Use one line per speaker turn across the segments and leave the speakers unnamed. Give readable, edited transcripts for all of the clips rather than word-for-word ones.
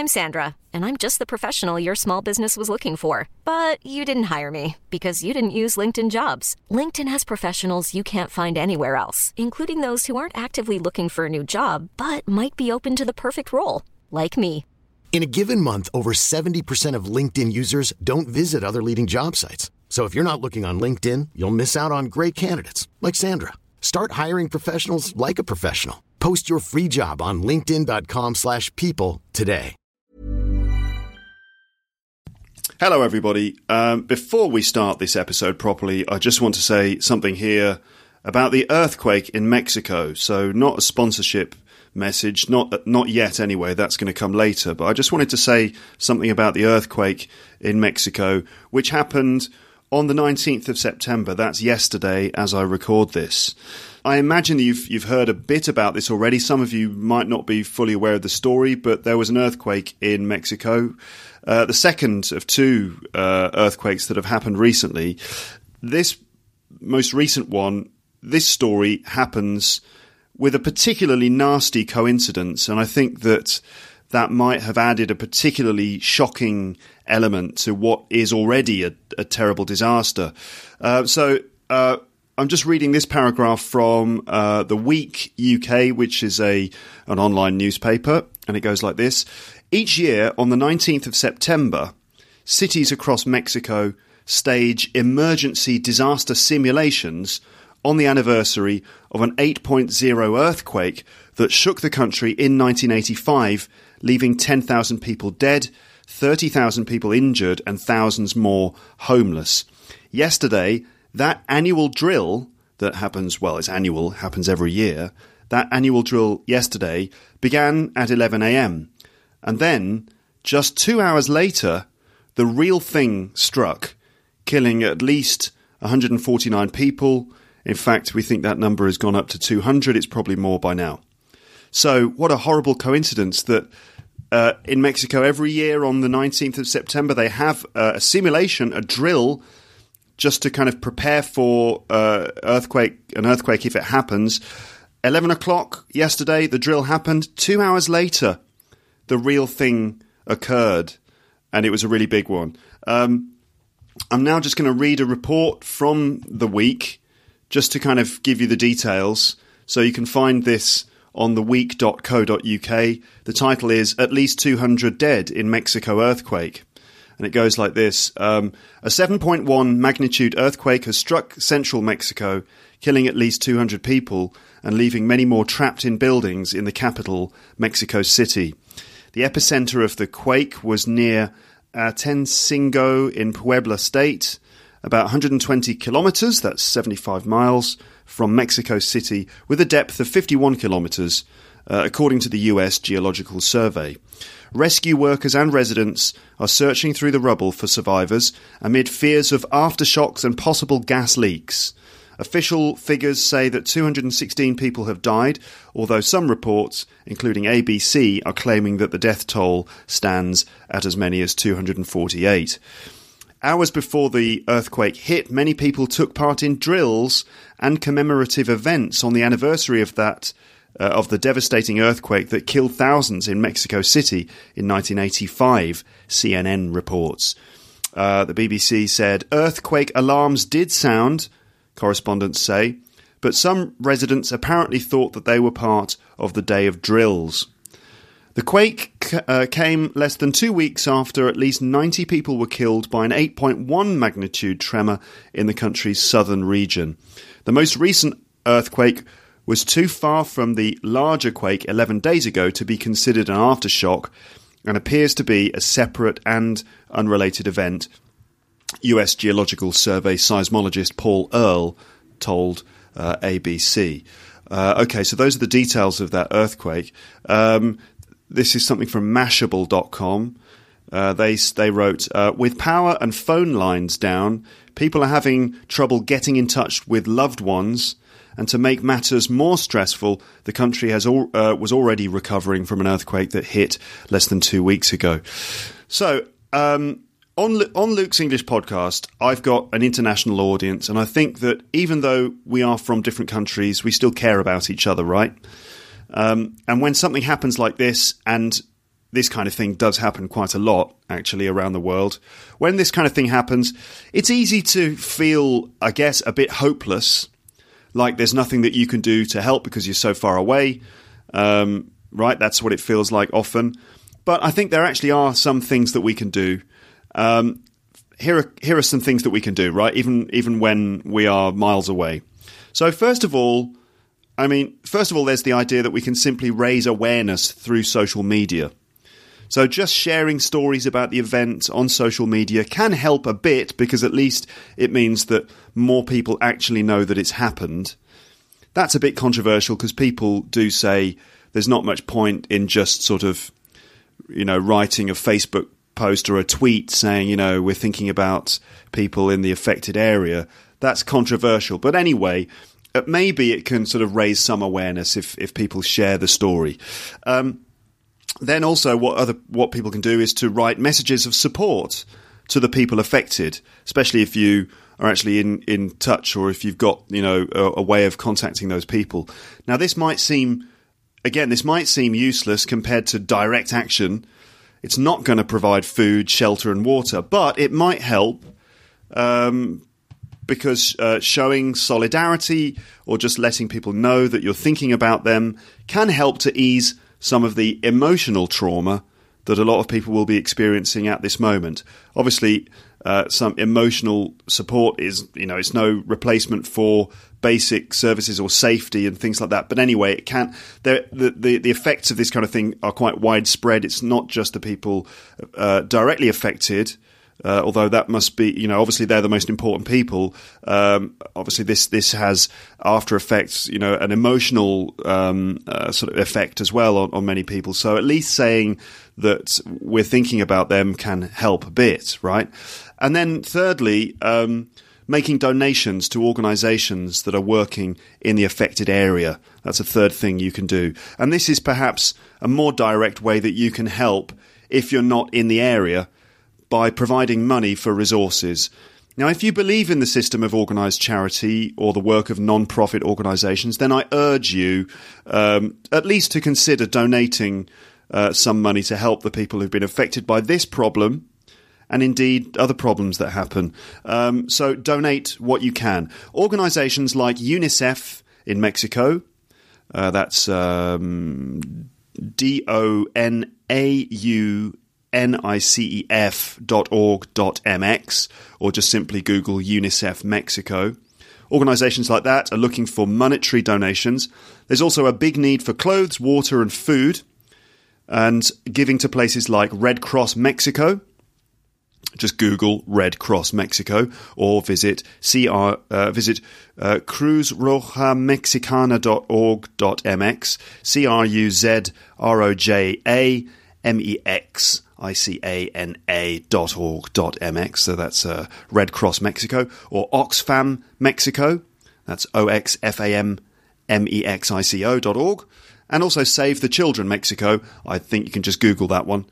I'm Sandra, and I'm just the professional your small business was looking for. But you didn't hire me because you didn't use LinkedIn Jobs. LinkedIn has professionals you can't find anywhere else, including those who aren't actively looking for a new job, but might be open to the perfect role, like me.
In a given month, over 70% of LinkedIn users don't visit other leading job sites. So if you're not looking on LinkedIn, you'll miss out on great candidates like Sandra. Start hiring professionals like a professional. Post your free job on linkedin.com/people today.
Hello, everybody. Before we start this episode properly, I just want to say something here about the earthquake in Mexico. So not a sponsorship message, not yet anyway, that's going to come later. But I just wanted to say something about the earthquake in Mexico, which happened on the 19th of September. That's yesterday as I record this. I imagine you've heard a bit about this already. Some of you might not be fully aware of the story, but there was an earthquake in Mexico, the second of two earthquakes that have happened recently. This most recent one, this story happens with a particularly nasty coincidence, and I think that might have added a particularly shocking element to what is already a terrible disaster. So I'm just reading this paragraph from The Week UK, which is an online newspaper, and it goes like this. Each year, on the 19th of September, cities across Mexico stage emergency disaster simulations on the anniversary of an 8.0 earthquake that shook the country in 1985, leaving 10,000 people dead, 30,000 people injured, and thousands more homeless. Yesterday, that annual drill that happens, well, it's annual, happens every year, that annual drill yesterday began at 11 a.m. And then, just 2 hours later, the real thing struck, killing at least 149 people. In fact, we think that number has gone up to 200. It's probably more by now. So what a horrible coincidence that in Mexico every year on the 19th of September they have a simulation, a drill, just to kind of prepare for an earthquake if it happens. 11 o'clock yesterday, the drill happened. 2 hours later, the real thing occurred, and it was a really big one. I'm now just going to read a report from The Week, just to kind of give you the details. So you can find this on theweek.co.uk. The title is At Least 200 Dead in Mexico Earthquake. And it goes like this. A 7.1 magnitude earthquake has struck central Mexico, killing at least 200 people and leaving many more trapped in buildings in the capital, Mexico City. The epicenter of the quake was near Atencingo in Puebla State, about 120 kilometers, that's 75 miles, from Mexico City, with a depth of 51 kilometers, according to the US Geological Survey. Rescue workers and residents are searching through the rubble for survivors amid fears of aftershocks and possible gas leaks. Official figures say that 216 people have died, although some reports, including ABC, are claiming that the death toll stands at as many as 248. Hours before the earthquake hit, many people took part in drills and commemorative events on the anniversary of the devastating earthquake that killed thousands in Mexico City in 1985, CNN reports. The BBC said, earthquake alarms did sound, correspondents say, but some residents apparently thought that they were part of the day of drills. The quake came less than 2 weeks after at least 90 people were killed by an 8.1 magnitude tremor in the country's southern region. The most recent earthquake was too far from the larger quake 11 days ago to be considered an aftershock and appears to be a separate and unrelated event, US Geological Survey seismologist Paul Earle told ABC. Okay, so those are the details of that earthquake. This is something from Mashable.com. They wrote, with power and phone lines down, people are having trouble getting in touch with loved ones, and to make matters more stressful, the country was already recovering from an earthquake that hit less than 2 weeks ago. So, on Luke's English podcast, I've got an international audience, and I think that even though we are from different countries, we still care about each other, right? And when something happens like this, and this kind of thing does happen quite a lot, actually, around the world. When this kind of thing happens, it's easy to feel, I guess, a bit hopeless, like there's nothing that you can do to help because you're so far away, right? That's what it feels like often. But I think there actually are some things that we can do. Here are some things that we can do, right? Even when we are miles away. So first of all, there's the idea that we can simply raise awareness through social media. So just sharing stories about the event on social media can help a bit, because at least it means that more people actually know that it's happened. That's a bit controversial because people do say there's not much point in just sort of, writing a Facebook post or a tweet saying, we're thinking about people in the affected area. That's controversial. But anyway, maybe it can sort of raise some awareness if people share the story. Then also what people can do is to write messages of support to the people affected, especially if you are actually in touch, or if you've got a way of contacting those people. Now this might seem useless compared to direct action. It's not going to provide food, shelter and water, but it might help because showing solidarity or just letting people know that you're thinking about them can help to ease some of the emotional trauma that a lot of people will be experiencing at this moment. Obviously, some emotional support is, it's no replacement for basic services or safety and things like that. But anyway, it can. The effects of this kind of thing are quite widespread. It's not just the people directly affected. Although that must be, obviously they're the most important people. Obviously, this has after effects, an emotional sort of effect as well on many people. So at least saying that we're thinking about them can help a bit, right? And then thirdly, making donations to organisations that are working in the affected area. That's a third thing you can do. And this is perhaps a more direct way that you can help if you're not in the area, by providing money for resources. Now, if you believe in the system of organised charity or the work of non-profit organisations, then I urge you at least to consider donating some money to help the people who've been affected by this problem and indeed other problems that happen. So donate what you can. Organisations like UNICEF in Mexico, that's DONAUNICEF.org.mx, or just simply Google UNICEF Mexico. Organisations like that are looking for monetary donations. There's also a big need for clothes, water and food, and giving to places like Red Cross Mexico. Just Google Red Cross Mexico, or visit cruzrojamexicana.org.mx, cruzrojamexicana.org.mx, so that's Red Cross Mexico, or Oxfam Mexico, that's OXFAMMEXICO.org, and also Save the Children Mexico. I think you can just Google that one.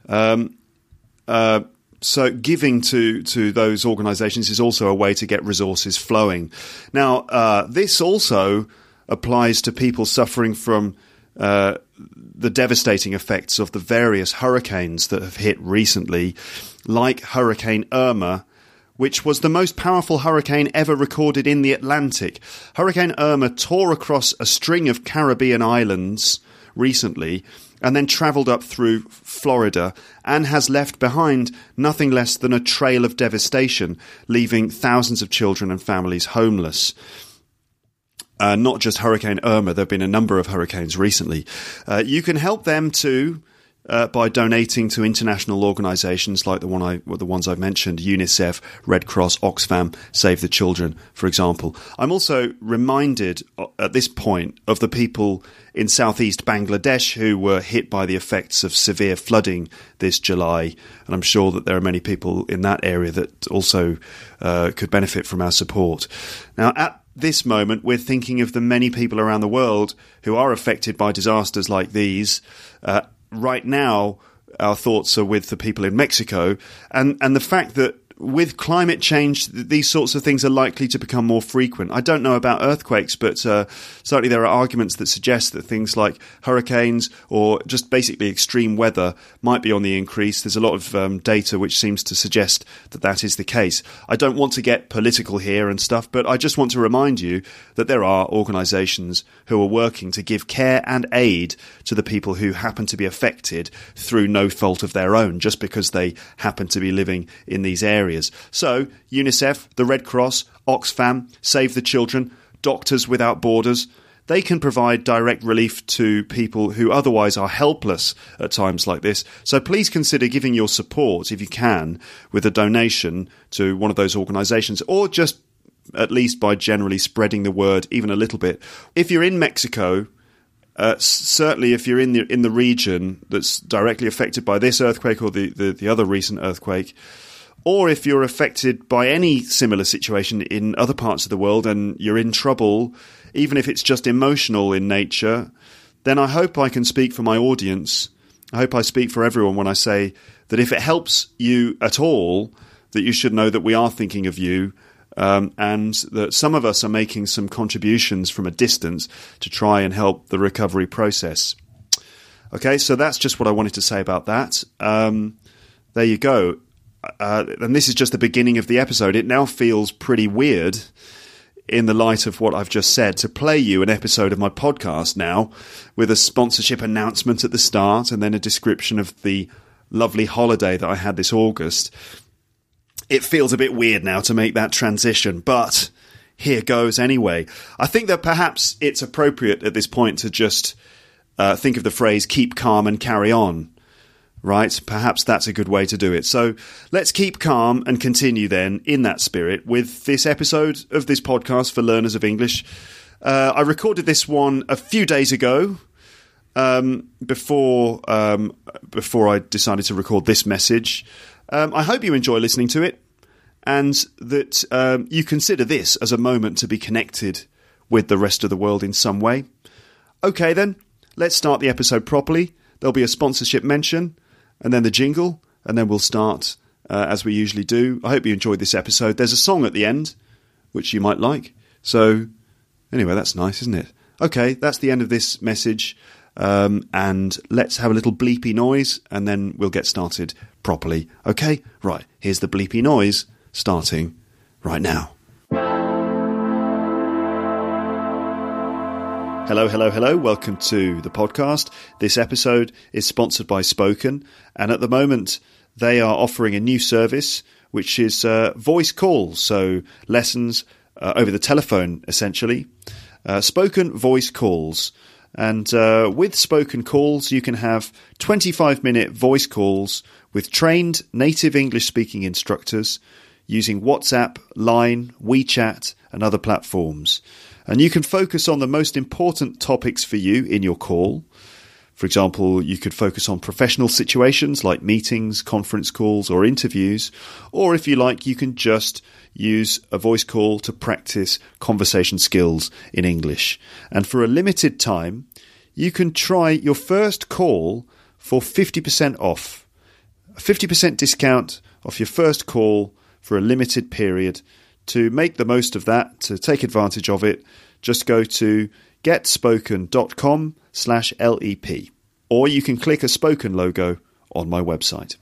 So giving to those organisations is also a way to get resources flowing. Now, this also applies to people suffering from the devastating effects of the various hurricanes that have hit recently, like Hurricane Irma, which was the most powerful hurricane ever recorded in the Atlantic. Hurricane Irma tore across a string of Caribbean islands recently and then travelled up through Florida and has left behind nothing less than a trail of devastation, leaving thousands of children and families homeless. Not just Hurricane Irma, there have been a number of hurricanes recently. You can help them too by donating to international organisations like the ones I've mentioned, UNICEF, Red Cross, Oxfam, Save the Children, for example. I'm also reminded at this point of the people in southeast Bangladesh who were hit by the effects of severe flooding this July, and I'm sure that there are many people in that area that also could benefit from our support. Now, at this moment, we're thinking of the many people around the world who are affected by disasters like these. Right now, our thoughts are with the people in Mexico, and the fact that with climate change, these sorts of things are likely to become more frequent. I don't know about earthquakes, but certainly there are arguments that suggest that things like hurricanes or just basically extreme weather might be on the increase. There's a lot of data which seems to suggest that that is the case. I don't want to get political here and stuff, but I just want to remind you that there are organisations who are working to give care and aid to the people who happen to be affected through no fault of their own, just because they happen to be living in these areas. So, UNICEF, the Red Cross, Oxfam, Save the Children, Doctors Without Borders, they can provide direct relief to people who otherwise are helpless at times like this. So please consider giving your support, if you can, with a donation to one of those organisations, or just at least by generally spreading the word even a little bit. If you're in Mexico, certainly if you're in the region that's directly affected by this earthquake or the other recent earthquake, or if you're affected by any similar situation in other parts of the world and you're in trouble, even if it's just emotional in nature, then I hope I can speak for my audience. I hope I speak for everyone when I say that if it helps you at all, that you should know that we are thinking of you, and that some of us are making some contributions from a distance to try and help the recovery process. Okay, so that's just what I wanted to say about that. There you go. And this is just the beginning of the episode. It now feels pretty weird in the light of what I've just said to play you an episode of my podcast now with a sponsorship announcement at the start and then a description of the lovely holiday that I had this August. It feels a bit weird now to make that transition, but here goes anyway. I think that perhaps it's appropriate at this point to just think of the phrase keep calm and carry on. Right? Perhaps that's a good way to do it. So let's keep calm and continue then in that spirit with this episode of this podcast for learners of English. I recorded this one a few days ago before I decided to record this message. I hope you enjoy listening to it and that you consider this as a moment to be connected with the rest of the world in some way. Okay then, let's start the episode properly. There'll be a sponsorship mention, and then the jingle, and then we'll start as we usually do. I hope you enjoyed this episode. There's a song at the end, which you might like. So, anyway, that's nice, isn't it? Okay, that's the end of this message. And let's have a little bleepy noise, and then we'll get started properly. Okay? Right, here's the bleepy noise, starting right now. Hello, hello, hello. Welcome to the podcast. This episode is sponsored by Spoken, and at the moment they are offering a new service, which is voice calls, so lessons over the telephone, essentially. Spoken voice calls. And with Spoken Calls, you can have 25-minute voice calls with trained native English-speaking instructors using WhatsApp, Line, WeChat, and other platforms. And you can focus on the most important topics for you in your call. For example, you could focus on professional situations like meetings, conference calls, or interviews. Or if you like, you can just use a voice call to practice conversation skills in English. And for a limited time, you can try your first call for 50% off. A 50% discount off your first call for a limited period. To make the most of that, to take advantage of it, just go to getspoken.com/LEP, or you can click a Spoken logo on my website.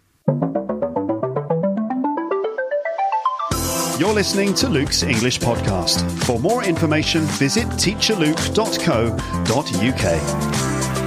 You're listening to Luke's English Podcast. For more information, visit teacherluke.co.uk.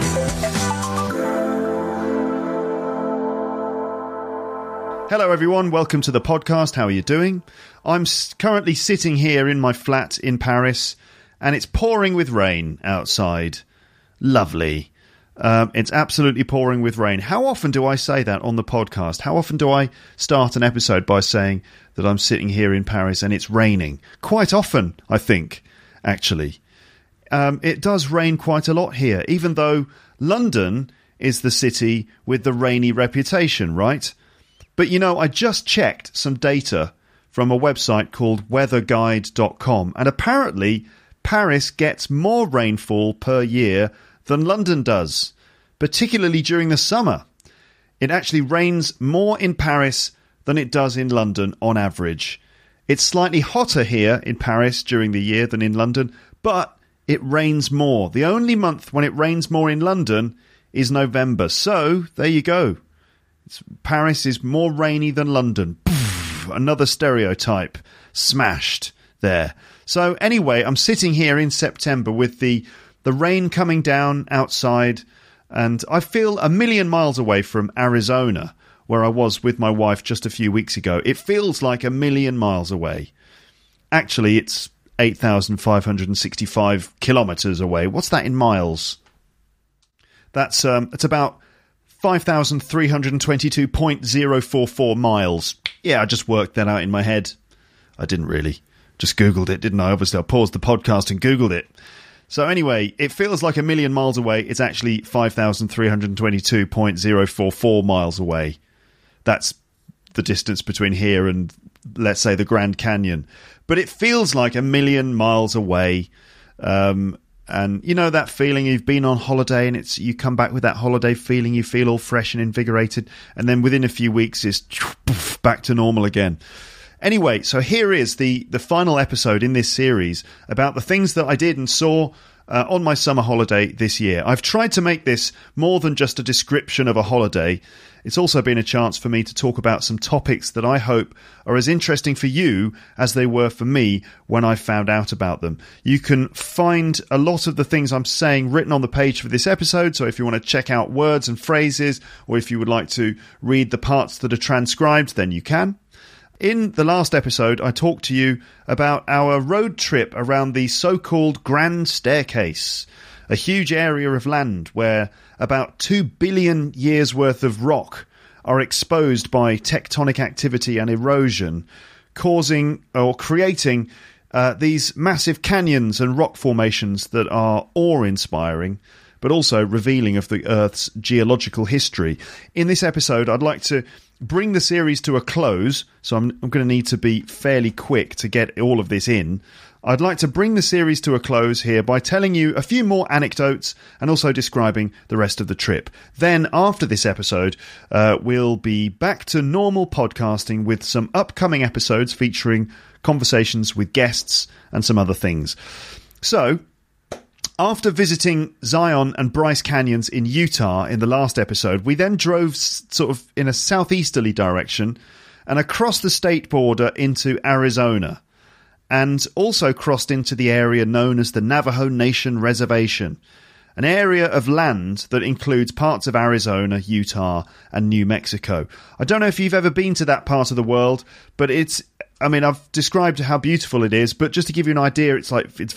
Hello everyone, welcome to the podcast. How are you doing? I'm currently sitting here in my flat in Paris, and it's pouring with rain outside. Lovely. It's absolutely pouring with rain. How often do I say that on the podcast? How often do I start an episode by saying that I'm sitting here in Paris and it's raining? Quite often, I think, actually. It does rain quite a lot here, even though London is the city with the rainy reputation, right? But, you know, I just checked some data from a website called weatherguide.com, and apparently Paris gets more rainfall per year than London does, particularly during the summer. It actually rains more in Paris than it does in London on average. It's slightly hotter here in Paris during the year than in London, but it rains more. The only month when it rains more in London is November. So, there you go. Paris is more rainy than London. Another stereotype smashed there. So anyway, I'm sitting here in September with the rain coming down outside, and I feel a million miles away from Arizona, where I was with my wife just a few weeks ago. It feels like a million miles away. Actually, it's 8,565 kilometers away. What's that in miles? That's it's about 5,322.044 miles. Yeah, I just worked that out in my head. I didn't really. Just Googled it, didn't I? Obviously, I paused the podcast and Googled it. So anyway, it feels like a million miles away. It's actually 5,322.044 miles away. That's the distance between here and, let's say, the Grand Canyon. But it feels like a million miles away. And you know that feeling you've been on holiday and you come back with that holiday feeling, you feel all fresh and invigorated, and then within a few weeks it's back to normal again. Anyway, so here is the final episode in this series about the things that I did and saw on my summer holiday this year. I've tried to make this more than just a description of a holiday. It's also been a chance for me to talk about some topics that I hope are as interesting for you as they were for me when I found out about them. You can find a lot of the things I'm saying written on the page for this episode, so if you want to check out words and phrases, or if you would like to read the parts that are transcribed, then you can. In the last episode, I talked to you about our road trip around the so-called Grand Staircase, a huge area of land where about 2 billion years worth of rock are exposed by tectonic activity and erosion, causing or creating these massive canyons and rock formations that are awe-inspiring, but also revealing of the Earth's geological history. In this episode, I'd like to bring the series to a close, so I'm going to need to be fairly quick to get all of this in. I'd like to bring the series to a close here by telling you a few more anecdotes and also describing the rest of the trip. Then, after this episode, we'll be back to normal podcasting with some upcoming episodes featuring conversations with guests and some other things. So, after visiting Zion and Bryce Canyons in Utah in the last episode, we then drove sort of in a southeasterly direction and across the state border into Arizona, and also crossed into the area known as the Navajo Nation Reservation, an area of land that includes parts of Arizona, Utah, and New Mexico. I don't know if you've ever been to that part of the world, but I've described how beautiful it is, but just to give you an idea, it's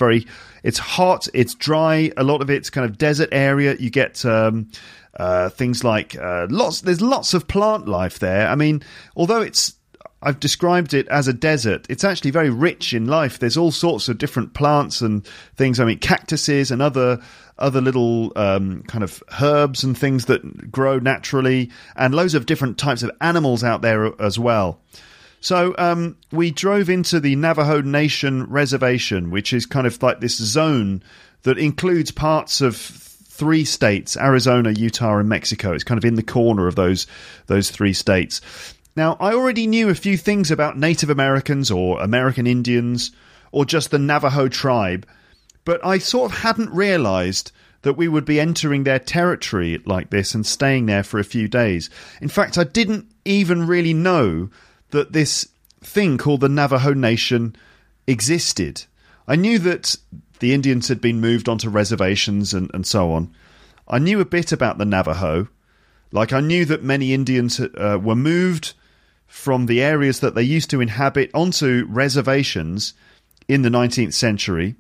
hot, it's dry, a lot of it's kind of desert area. You get things like there's lots of plant life there. I mean, although I've described it as a desert, it's actually very rich in life. There's all sorts of different plants and things. I mean, cactuses and other little kind of herbs and things that grow naturally, and loads of different types of animals out there as well. So we drove into the Navajo Nation Reservation, which is kind of like this zone that includes parts of 3 states, Arizona, Utah, and Mexico. It's kind of in the corner of those 3 states. Now, I already knew a few things about Native Americans or American Indians or just the Navajo tribe, but I sort of hadn't realized that we would be entering their territory like this and staying there for a few days. In fact, I didn't even really know that this thing called the Navajo Nation existed. I knew that the Indians had been moved onto reservations and so on. I knew a bit about the Navajo. Like, I knew that many Indians were moved from the areas that they used to inhabit onto reservations in the 19th century.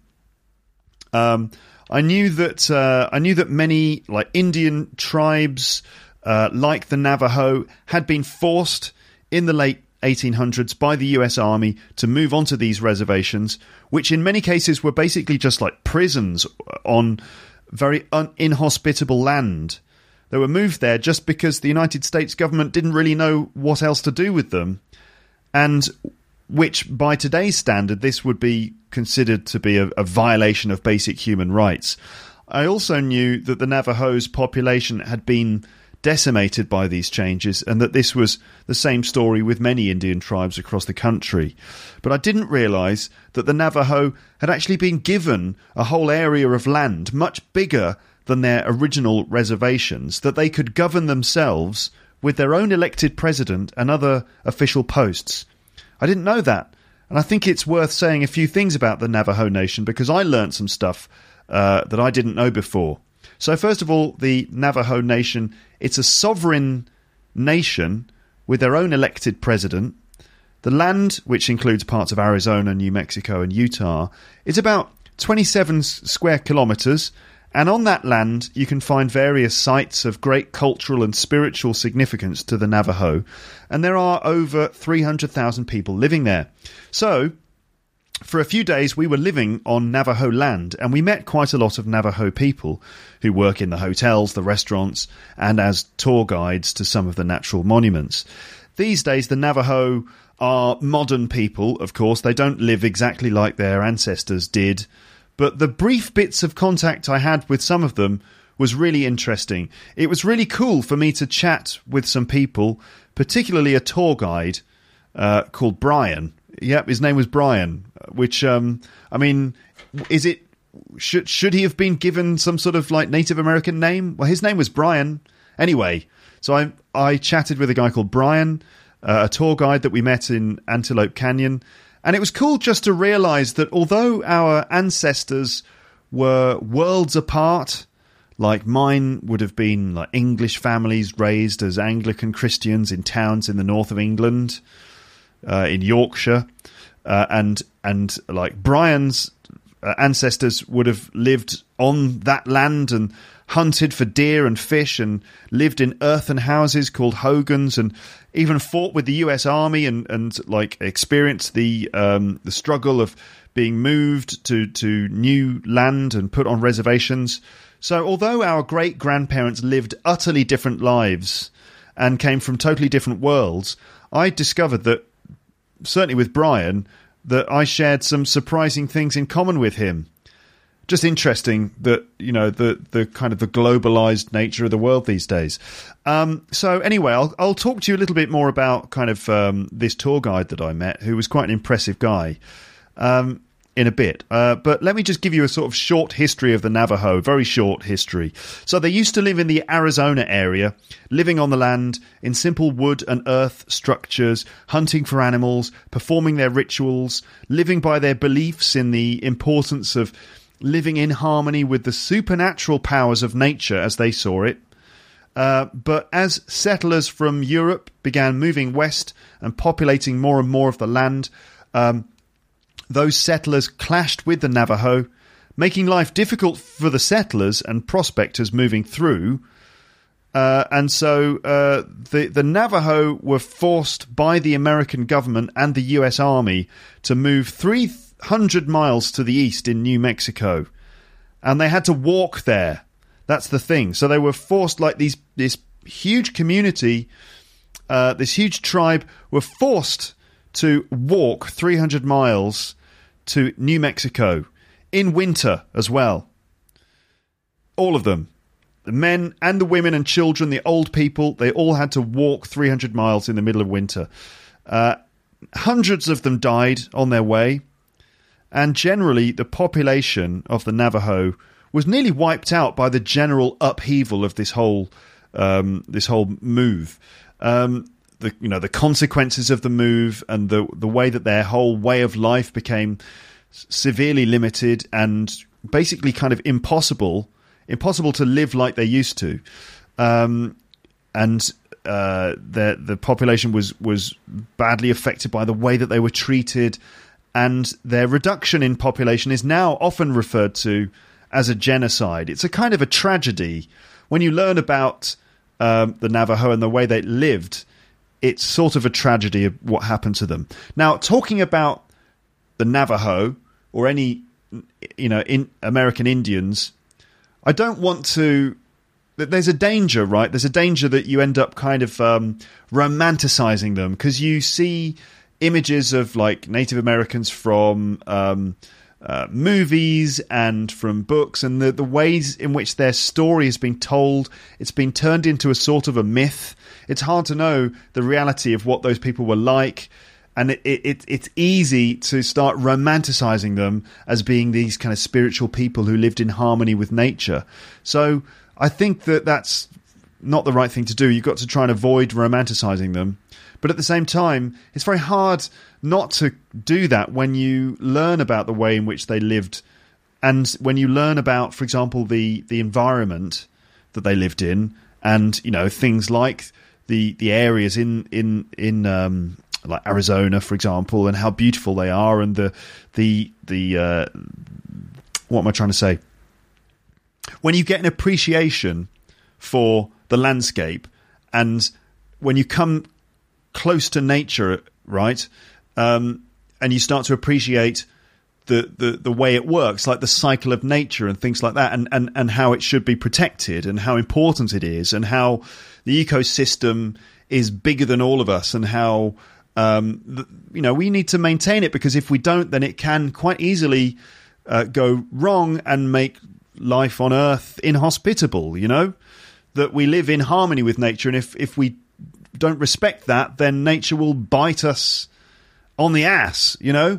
I knew that many like Indian tribes, like the Navajo, had been forced in the late 1800s by the US Army to move onto these reservations, which in many cases were basically just like prisons on very inhospitable land. They were moved there just because the United States government didn't really know what else to do with them, and which by today's standard this would be considered to be a violation of basic human rights. I also knew that the Navajo's population had been decimated by these changes, and that this was the same story with many Indian tribes across the country. But I didn't realise that the Navajo had actually been given a whole area of land much bigger than their original reservations, that they could govern themselves with their own elected president and other official posts. I didn't know that, and I think it's worth saying a few things about the Navajo Nation, because I learnt some stuff that I didn't know before. So first of all, the Navajo Nation, it's a sovereign nation with their own elected president. The land, which includes parts of Arizona, New Mexico and Utah, is about 27 square kilometres, and on that land you can find various sites of great cultural and spiritual significance to the Navajo, and there are over 300,000 people living there. So for a few days we were living on Navajo land, and we met quite a lot of Navajo people who work in the hotels, the restaurants, and as tour guides to some of the natural monuments. These days the Navajo are modern people, of course. They don't live exactly like their ancestors did, but the brief bits of contact I had with some of them was really interesting. It was really cool for me to chat with some people, particularly a tour guide called Brian. Yep, his name was Brian, which, is it... Should he have been given some sort of like Native American name? Well, his name was Brian. Anyway, so I chatted with a guy called Brian, a tour guide that we met in Antelope Canyon. And it was cool just to realise that although our ancestors were worlds apart, like mine would have been like English families raised as Anglican Christians in towns in the north of England, in Yorkshire, and like Brian's ancestors would have lived on that land and hunted for deer and fish and lived in earthen houses called hogans, and even fought with the US Army and like experienced the struggle of being moved to new land and put on reservations. So although our great-grandparents lived utterly different lives and came from totally different worlds, I discovered that, certainly with Brian, that I shared some surprising things in common with him. Just interesting that, you know, the kind of the globalized nature of the world these days. So anyway, I'll talk to you a little bit more about kind of this tour guide that I met, who was quite an impressive guy, in a bit. But let me just give you a sort of short history of the Navajo, very short history. So they used to live in the Arizona area, living on the land in simple wood and earth structures, hunting for animals, performing their rituals, living by their beliefs in the importance of living in harmony with the supernatural powers of nature as they saw it. But as settlers from Europe began moving west and populating more and more of the land, those settlers clashed with the Navajo, making life difficult for the settlers and prospectors moving through. And so the Navajo were forced by the American government and the US Army to move 300 miles to the east in New Mexico. And they had to walk there. That's the thing. So they were forced, like this huge community, this huge tribe, were forced to walk 300 miles to New Mexico in winter as well. All of them. The men and the women and children, the old people, they all had to walk 300 miles in the middle of winter. Hundreds of them died on their way, and generally the population of the Navajo was nearly wiped out by the general upheaval of this whole move. The consequences of the move and the way that their whole way of life became severely limited and basically kind of impossible to live like they used to. The population was badly affected by the way that they were treated, and their reduction in population is now often referred to as a genocide. It's a kind of a tragedy. When you learn about the Navajo and the way they lived, it's sort of a tragedy of what happened to them. Now, talking about the Navajo or any, American Indians, I don't want to... There's a danger, right? There's a danger that you end up kind of romanticizing them, because you see images of like Native Americans from
movies and from books, and the ways in which their story has been told. It's been turned into a sort of a myth. It's hard to know the reality of what those people were like, and it's easy to start romanticizing them as being these kind of spiritual people who lived in harmony with nature. So I think that that's not the right thing to do. You've got to try and avoid romanticizing them. But at the same time, it's very hard not to do that when you learn about the way in which they lived, and when you learn about, for example, the environment that they lived in, and things like the areas in like Arizona, for example, and how beautiful they are, and the what am I trying to say? When you get an appreciation for the landscape, and when you come close to nature, right, and you start to appreciate the way it works, like the cycle of nature and things like that, and how it should be protected, and how important it is, and how the ecosystem is bigger than all of us, and how we need to maintain it, because if we don't, then it can quite easily go wrong and make life on Earth inhospitable. That we live in harmony with nature, and if we don't respect that, then nature will bite us on the ass,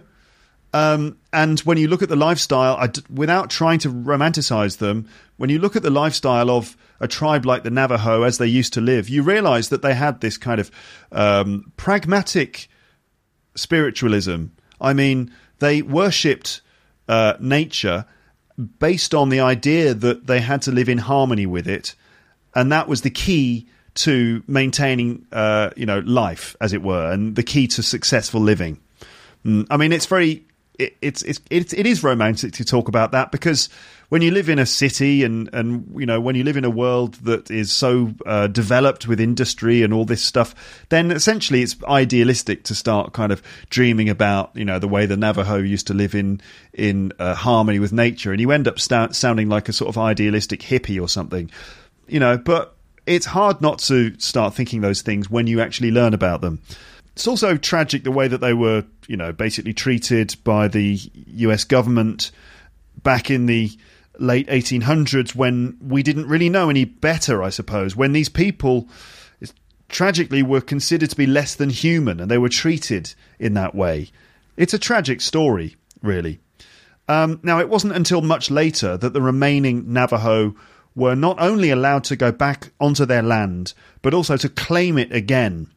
and when you look at the lifestyle, without trying to romanticize them, when you look at the lifestyle of a tribe like the Navajo as they used to live, you realize that they had this kind of pragmatic spiritualism. I mean, they worshipped nature based on the idea that they had to live in harmony with it, and that was the key to maintaining, life, as it were, and the key to successful living. I mean, it's very, it is romantic to talk about that, because when you live in a city and when you live in a world that is so developed with industry and all this stuff, then essentially it's idealistic to start kind of dreaming about the way the Navajo used to live in harmony with nature, and you end up sounding like a sort of idealistic hippie or something, But it's hard not to start thinking those things when you actually learn about them. It's also tragic the way that they were, basically treated by the US government back in the late 1800s, when we didn't really know any better, I suppose, when these people tragically were considered to be less than human, and they were treated in that way. It's a tragic story, really. Now, it wasn't until much later that the remaining Navajo were not only allowed to go back onto their land, but also to claim it again.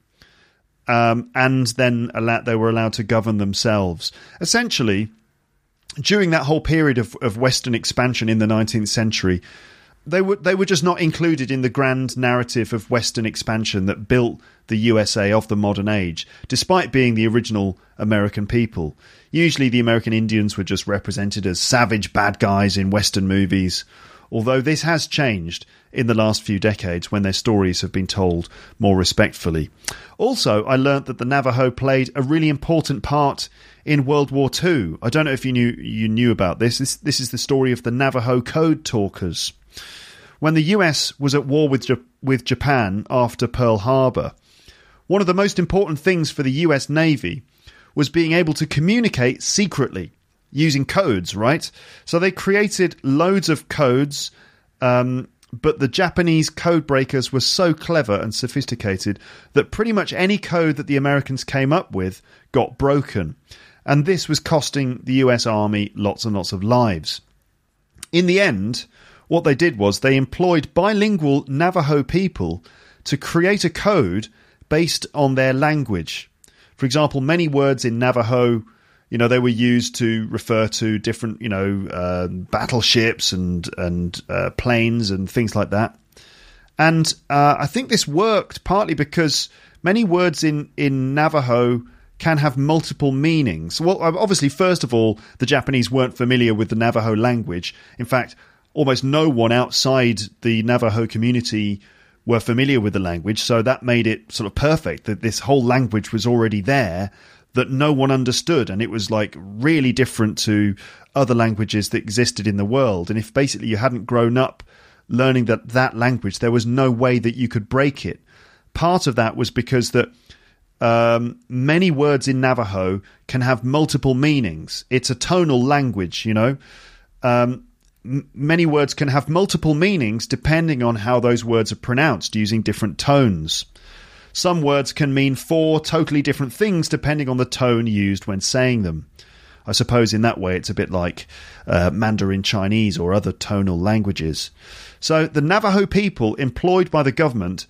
And then they were allowed to govern themselves. Essentially, during that whole period of Western expansion in the 19th century, they were just not included in the grand narrative of Western expansion that built the USA of the modern age, despite being the original American people. Usually the American Indians were just represented as savage bad guys in Western movies, although this has changed in the last few decades when their stories have been told more respectfully. Also, I learnt that the Navajo played a really important part in World War II. I don't know if you knew about this. This is the story of the Navajo Code Talkers. When the US was at war with Japan after Pearl Harbor, one of the most important things for the US Navy was being able to communicate secretly using codes, right? So they created loads of codes, but the Japanese code breakers were so clever and sophisticated that pretty much any code that the Americans came up with got broken. And this was costing the US Army lots and lots of lives. In the end, what they did was they employed bilingual Navajo people to create a code based on their language. For example, many words in Navajo, they were used to refer to different, battleships and planes and things like that. And I think this worked partly because many words in Navajo can have multiple meanings. Well, obviously, first of all, the Japanese weren't familiar with the Navajo language. In fact, almost no one outside the Navajo community were familiar with the language, so that made it sort of perfect that this whole language was already there that no one understood, and it was like really different to other languages that existed in the world. And if basically you hadn't grown up learning that language, there was no way that you could break it. Part of that was because that many words in Navajo can have multiple meanings. It's a tonal language, you know. Many words can have multiple meanings depending on how those words are pronounced using different tones. Some words can mean 4 totally different things depending on the tone used when saying them. I suppose in that way it's a bit like Mandarin Chinese or other tonal languages. So the Navajo people employed by the government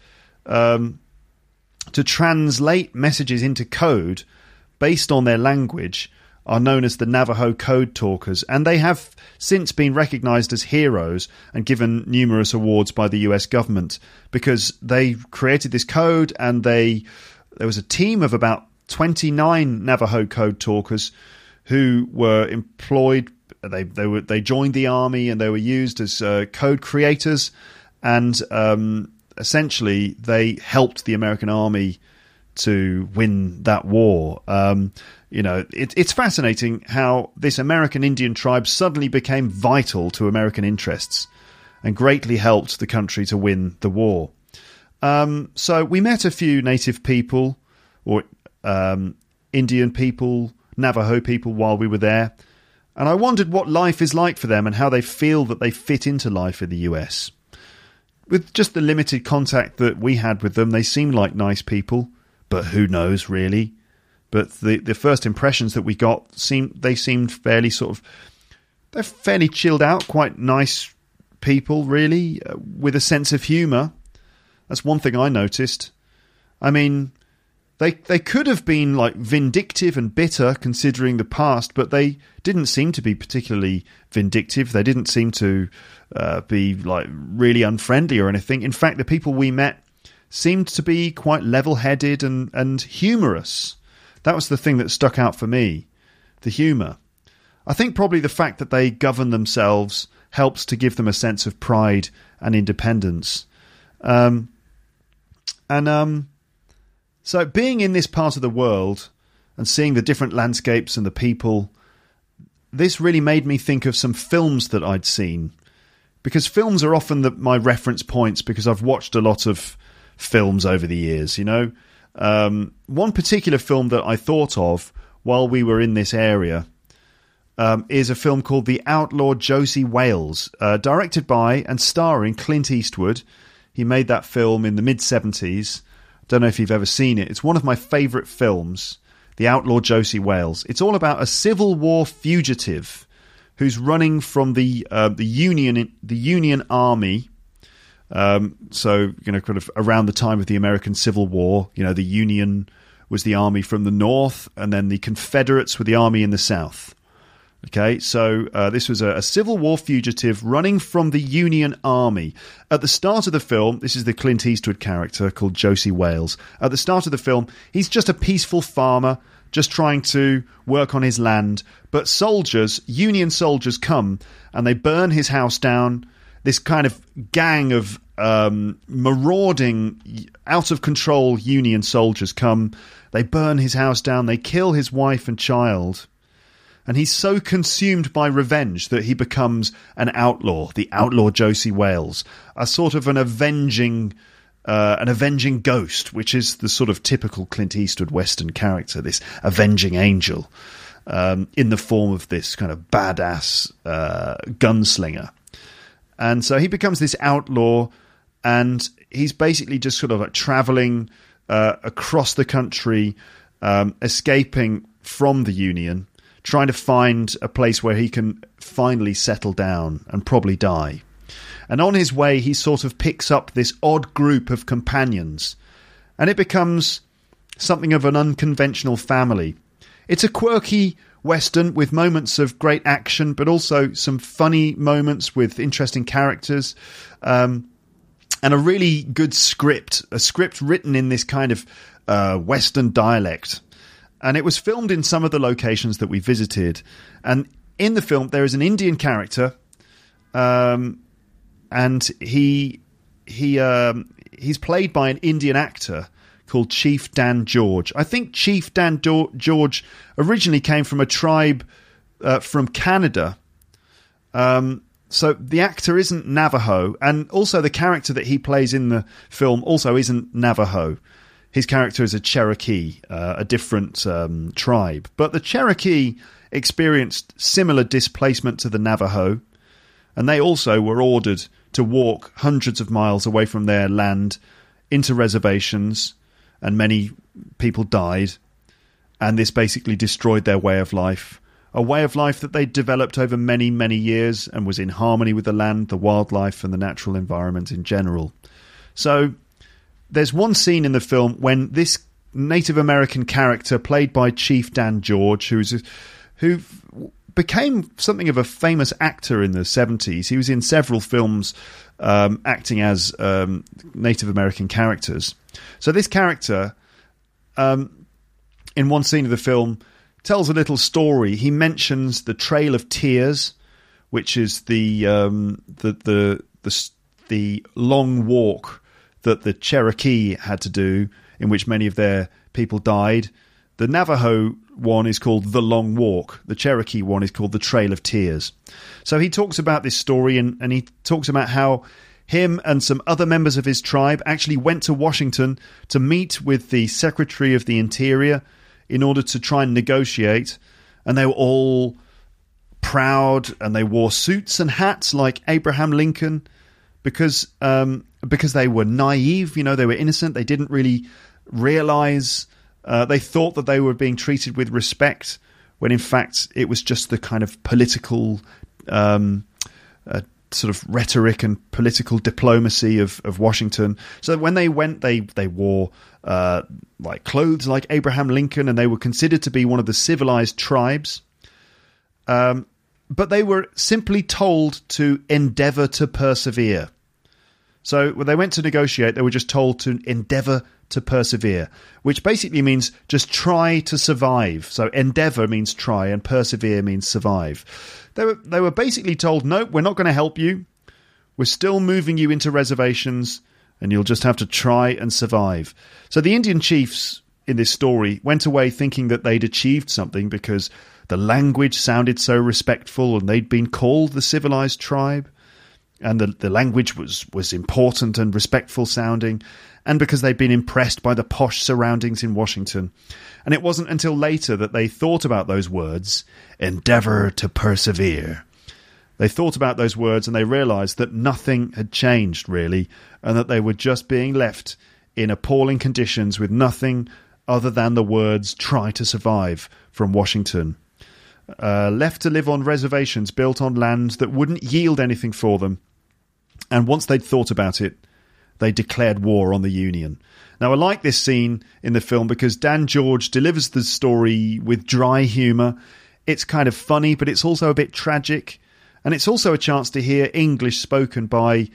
to translate messages into code based on their language are known as the Navajo Code Talkers, and they have since been recognised as heroes and given numerous awards by the US government because they created this code, and there was a team of about 29 Navajo Code Talkers who were employed. They joined the army and they were used as code creators, and essentially they helped the American army to win that war. You know, it's fascinating how this American Indian tribe suddenly became vital to American interests and greatly helped the country to win the war. So we met a few native people, or Indian people, Navajo people, while we were there. And I wondered what life is like for them and how they feel that they fit into life in the US. With just the limited contact that we had with them, they seemed like nice people, but who knows, really. But the first impressions that we got seemed fairly they're fairly chilled out, quite nice people, really, with a sense of humour. That's one thing I noticed. I mean, they could have been like vindictive and bitter considering the past, but they didn't seem to be particularly vindictive. They didn't seem to be like really unfriendly or anything. In fact, the people we met seemed to be quite level-headed and humorous. That was the thing that stuck out for me, the humour. I think probably the fact that they govern themselves helps to give them a sense of pride and independence. So being in this part of the world and seeing the different landscapes and the people, this really made me think of some films that I'd seen. Because films are often my reference points because I've watched a lot of films over the years, you know. One particular film that I thought of while we were in this area is a film called The Outlaw Josey Wales, directed by and starring Clint Eastwood. He made that film in the mid-70s. Don't know if you've ever seen it. It's one of my favourite films, The Outlaw Josey Wales. It's all about a Civil War fugitive who's running from the Union Army. So, you know, kind of around the time of the American Civil War, you know, the Union was the army from the north, and then the Confederates were the army in the south. Okay, so this was a Civil War fugitive running from the Union Army. At the start of the film, this is the Clint Eastwood character called Josey Wales. At the start of the film, he's just a peaceful farmer, just trying to work on his land. But Union soldiers come and they burn his house down. This kind of gang of marauding, out-of-control Union soldiers come. They burn his house down. They kill his wife and child. And he's so consumed by revenge that he becomes an outlaw, the Outlaw Josey Wales, a sort of an avenging ghost, which is the sort of typical Clint Eastwood Western character, this avenging angel, in the form of this kind of badass gunslinger. And so he becomes this outlaw, and he's basically just sort of like traveling across the country, escaping from the Union, trying to find a place where he can finally settle down and probably die. And on his way, he sort of picks up this odd group of companions, and it becomes something of an unconventional family. It's a quirky Western with moments of great action, but also some funny moments with interesting characters, and a really good script, a script written in this kind of Western dialect. And it was filmed in some of the locations that we visited. And in the film, there is an Indian character, and he's played by an Indian actor called Chief Dan George. I think Chief Dan George originally came from a tribe from Canada. So the actor isn't Navajo, and also the character that he plays in the film also isn't Navajo. his character is a Cherokee, a different tribe. But the Cherokee experienced similar displacement to the Navajo, and they also were ordered to walk hundreds of miles away from their land into reservations, and many people died, and this basically destroyed their way of life. A way of life that they developed over many, many years and was in harmony with the land, the wildlife, and the natural environment in general. So there's one scene in the film when this Native American character, played by Chief Dan George, who became something of a famous actor in the 70s. He was in several films acting as Native American characters. So this character, in one scene of the film, tells a little story. He mentions the Trail of Tears, which is the long walk that the Cherokee had to do, in which many of their people died. The Navajo one is called The Long Walk. The Cherokee one is called The Trail of Tears. So he talks about this story, and he talks about how him and some other members of his tribe actually went to Washington to meet with the Secretary of the Interior in order to try and negotiate, and they were all proud, and they wore suits and hats like Abraham Lincoln because they were naive, they were innocent, they didn't really realise, they thought that they were being treated with respect, when in fact it was just the kind of political sort of rhetoric and political diplomacy of Washington. So when they went, they wore like clothes like Abraham Lincoln, and they were considered to be one of the civilized tribes. But they were simply told to endeavor to persevere. So when they went to negotiate, they were just told to endeavor to persevere, which basically means just try to survive. So endeavor means try, and persevere means survive. They were basically told, no, we're not going to help you. We're still moving you into reservations, and you'll just have to try and survive. So the Indian chiefs in this story went away thinking that they'd achieved something because the language sounded so respectful, and they'd been called the civilized tribe, and the language was important and respectful sounding, and because they'd been impressed by the posh surroundings in Washington. And it wasn't until later that they thought about those words, endeavor to persevere. They thought about those words, and they realized that nothing had changed, really, and that they were just being left in appalling conditions with nothing other than the words, try to survive, from Washington. Left to live on reservations built on land that wouldn't yield anything for them. And once they'd thought about it, they declared war on the Union. Now, I like this scene in the film because Dan George delivers the story with dry humour. It's kind of funny, but it's also a bit tragic. And it's also a chance to hear English spoken by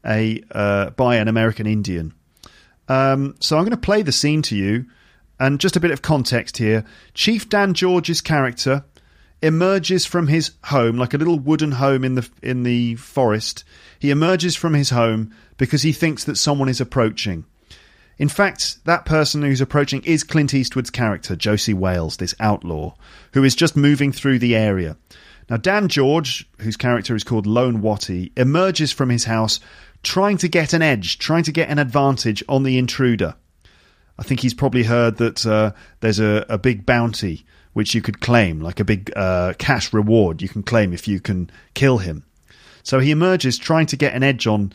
an American Indian. So I'm going to play the scene to you. And just a bit of context here. Chief Dan George's character emerges from his home, like a little wooden home in the forest. He emerges from his home because he thinks that someone is approaching. In fact, that person who's approaching is Clint Eastwood's character, Josie Wales, this outlaw, who is just moving through the area. Now, Dan George, whose character is called Lone Watty, emerges from his house trying to get an edge, trying to get an advantage on the intruder. I think he's probably heard that there's a big bounty which you could claim, like a big cash reward you can claim if you can kill him. So he emerges trying to get an edge on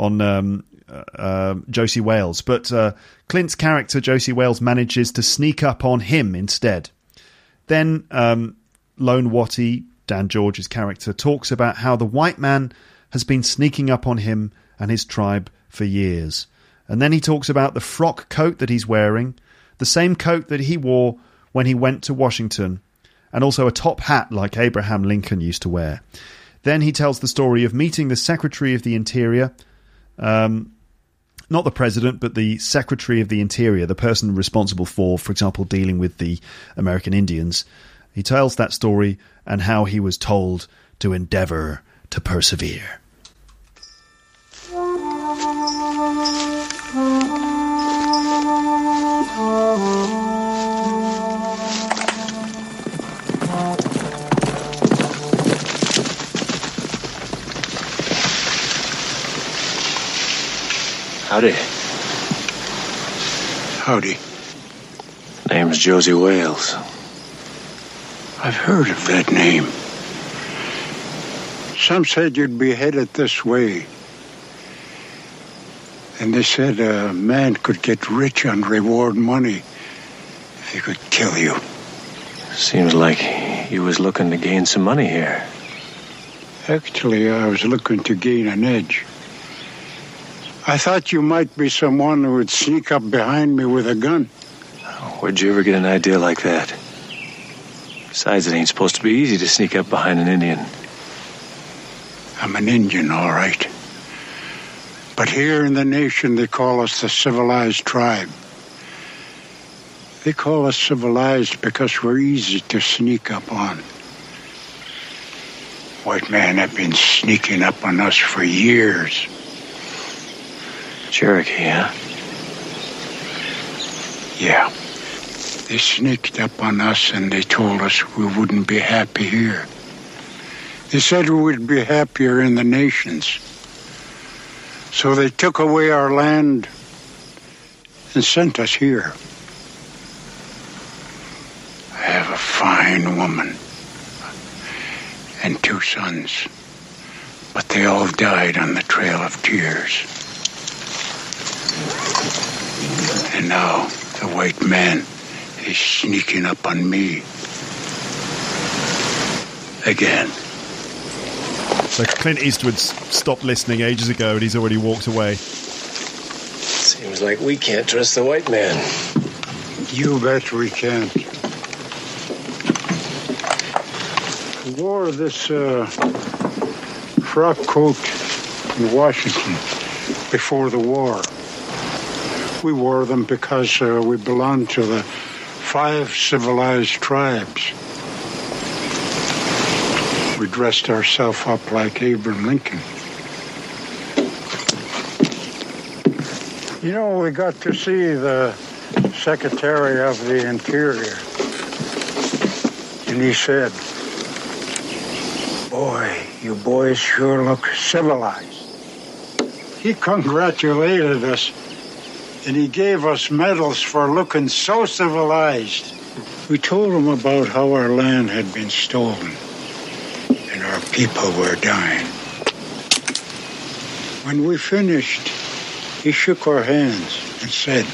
Josie Wales, but Clint's character, Josie Wales, manages to sneak up on him instead. Then Lone Watty, Dan George's character, talks about how the white man has been sneaking up on him and his tribe for years. And then he talks about the frock coat that he's wearing, the same coat that he wore when he went to Washington, and also a top hat like Abraham Lincoln used to wear. Then he tells the story of meeting the Secretary of the Interior, not the President, but the Secretary of the Interior, the person responsible for example, dealing with the American Indians. He tells that story and how he was told to endeavor to persevere.
Howdy. Howdy.
Name's Josie Wales.
I've heard of that name. Some said you'd be headed this way. And they said a man could get rich on reward money if he could kill you.
Seems like you was looking to gain some money here.
Actually, I was looking to gain an edge. I thought you might be someone who would sneak up behind me with a gun.
Where'd you ever get an idea like that? Besides, it ain't supposed to be easy to sneak up behind an Indian.
I'm an Indian, all right. But here in the nation, they call us the civilized tribe. They call us civilized because we're easy to sneak up on. White men have been sneaking up on us for years.
Cherokee, huh?
Yeah. They sneaked up on us and they told us we wouldn't be happy here. They said we would be happier in the nations. So they took away our land and sent us here. I have a fine woman and 2 sons, but they all died on the Trail of Tears. And now the white man is sneaking up on me again.
So Clint Eastwood stopped listening ages ago and he's already walked away.
Seems like we can't trust the white man.
You bet we can't. I wore this frock coat in Washington before the war. We wore them because we belonged to the 5 civilized tribes. We dressed ourselves up like Abraham Lincoln. You know, we got to see the Secretary of the Interior. And he said, "Boy, you boys sure look civilized." He congratulated us, and he gave us medals for looking so civilized. We told him about how our land had been stolen, and our people were dying. When we finished, he shook our hands and said,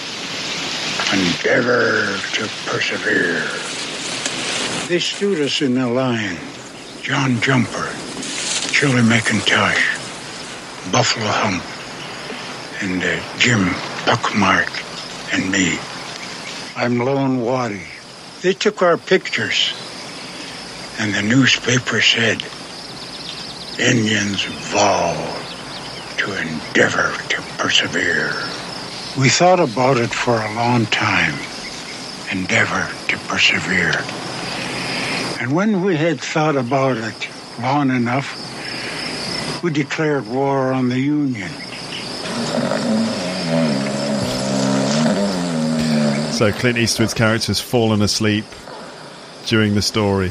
"Endeavor to persevere." They stood us in a line. John Jumper, Chili McIntosh, Buffalo Hump, and Jim Puckmark, and me. I'm Lone Waddy. They took our pictures, and the newspaper said, "Indians vow to endeavor to persevere." We thought about it for a long time. Endeavor to persevere. And when we had thought about it long enough, we declared war on the Union.
So Clint Eastwood's character's fallen asleep during the story.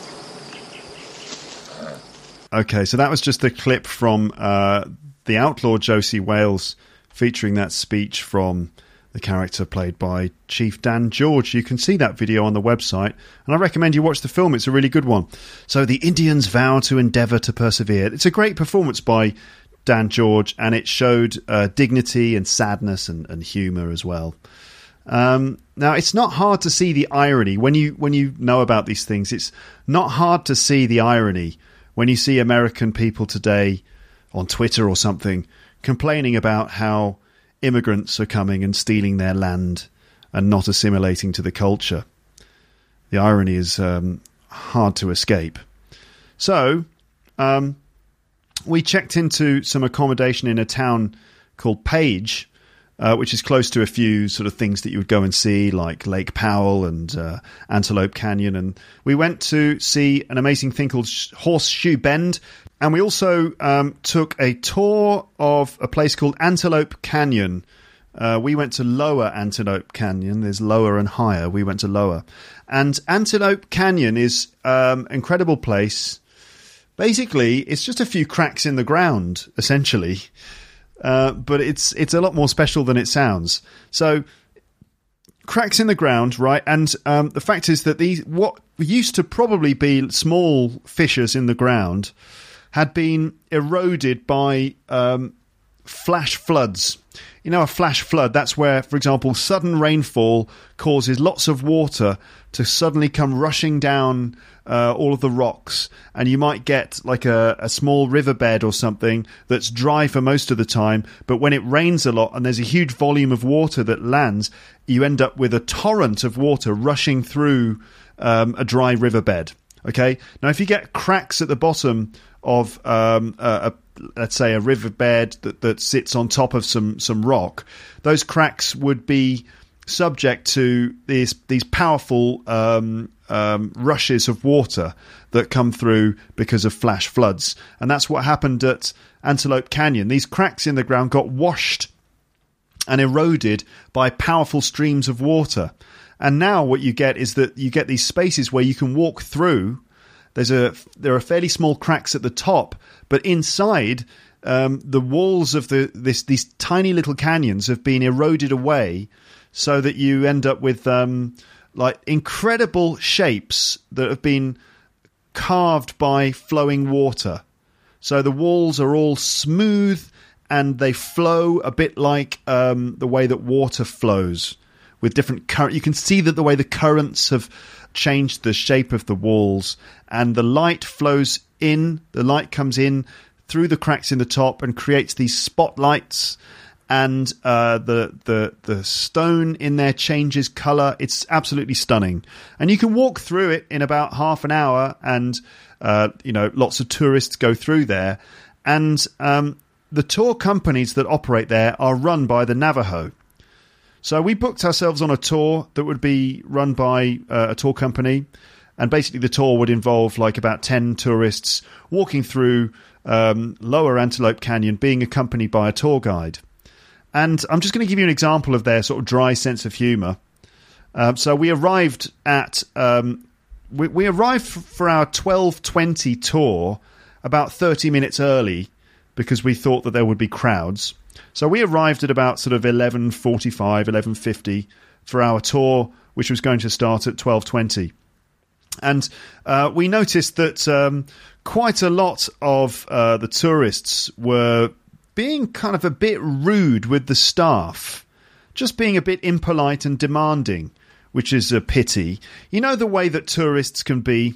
Okay, so that was just a clip from The Outlaw Josie Wales, featuring that speech from the character played by Chief Dan George. You can see that video on the website, and I recommend you watch the film. It's a really good one. So the Indians vow to endeavour to persevere. It's a great performance by Dan George, and it showed dignity and sadness and humour as well. Now, it's not hard to see the irony when you know about these things. It's not hard to see the irony when you see American people today on Twitter or something complaining about how immigrants are coming and stealing their land and not assimilating to the culture. The irony is hard to escape. So, we checked into some accommodation in a town called Page, which is close to a few sort of things that you would go and see, like Lake Powell and Antelope Canyon. And we went to see an amazing thing called Horseshoe Bend. And we also took a tour of a place called Antelope Canyon. We went to Lower Antelope Canyon. There's lower and higher. We went to lower. And Antelope Canyon is an incredible place. Basically, it's just a few cracks in the ground, essentially. But it's a lot more special than it sounds. So cracks in the ground, right? And the fact is that these what used to probably be small fissures in the ground had been eroded by flash floods. You know, a flash flood, that's where, for example, sudden rainfall causes lots of water to suddenly come rushing down all of the rocks, and you might get like a small riverbed or something that's dry for most of the time, but when it rains a lot and there's a huge volume of water that lands, you end up with a torrent of water rushing through a dry riverbed. Okay, now if you get cracks at the bottom of let's say a riverbed that sits on top of some rock, those cracks would be subject to these powerful rushes of water that come through because of flash floods. And that's what happened at Antelope Canyon. These cracks in the ground got washed and eroded by powerful streams of water. And now what you get is that you get these spaces where you can walk through. There are fairly small cracks at the top, but inside the walls of these tiny little canyons have been eroded away, so that you end up with like incredible shapes that have been carved by flowing water. So the walls are all smooth and they flow a bit like the way that water flows with different current. You can see that the way the currents have changed the shape of the walls, and the light flows in. The light comes in through the cracks in the top and creates these spotlights, and the stone in there changes colour. It's absolutely stunning, and you can walk through it in about half an hour, and lots of tourists go through there, and the tour companies that operate there are run by the Navajo. So we booked ourselves on a tour that would be run by a tour company, and basically the tour would involve like about 10 tourists walking through Lower Antelope Canyon, being accompanied by a tour guide. And I'm just going to give you an example of their sort of dry sense of humour. So we arrived at we arrived for our 12:20 tour about 30 minutes early because we thought that there would be crowds. So we arrived at about sort of 11:45, 11:50 for our tour, which was going to start at 12:20. And we noticed that quite a lot of the tourists were being kind of a bit rude with the staff, just being a bit impolite and demanding, which is a pity. You know the way that tourists can be.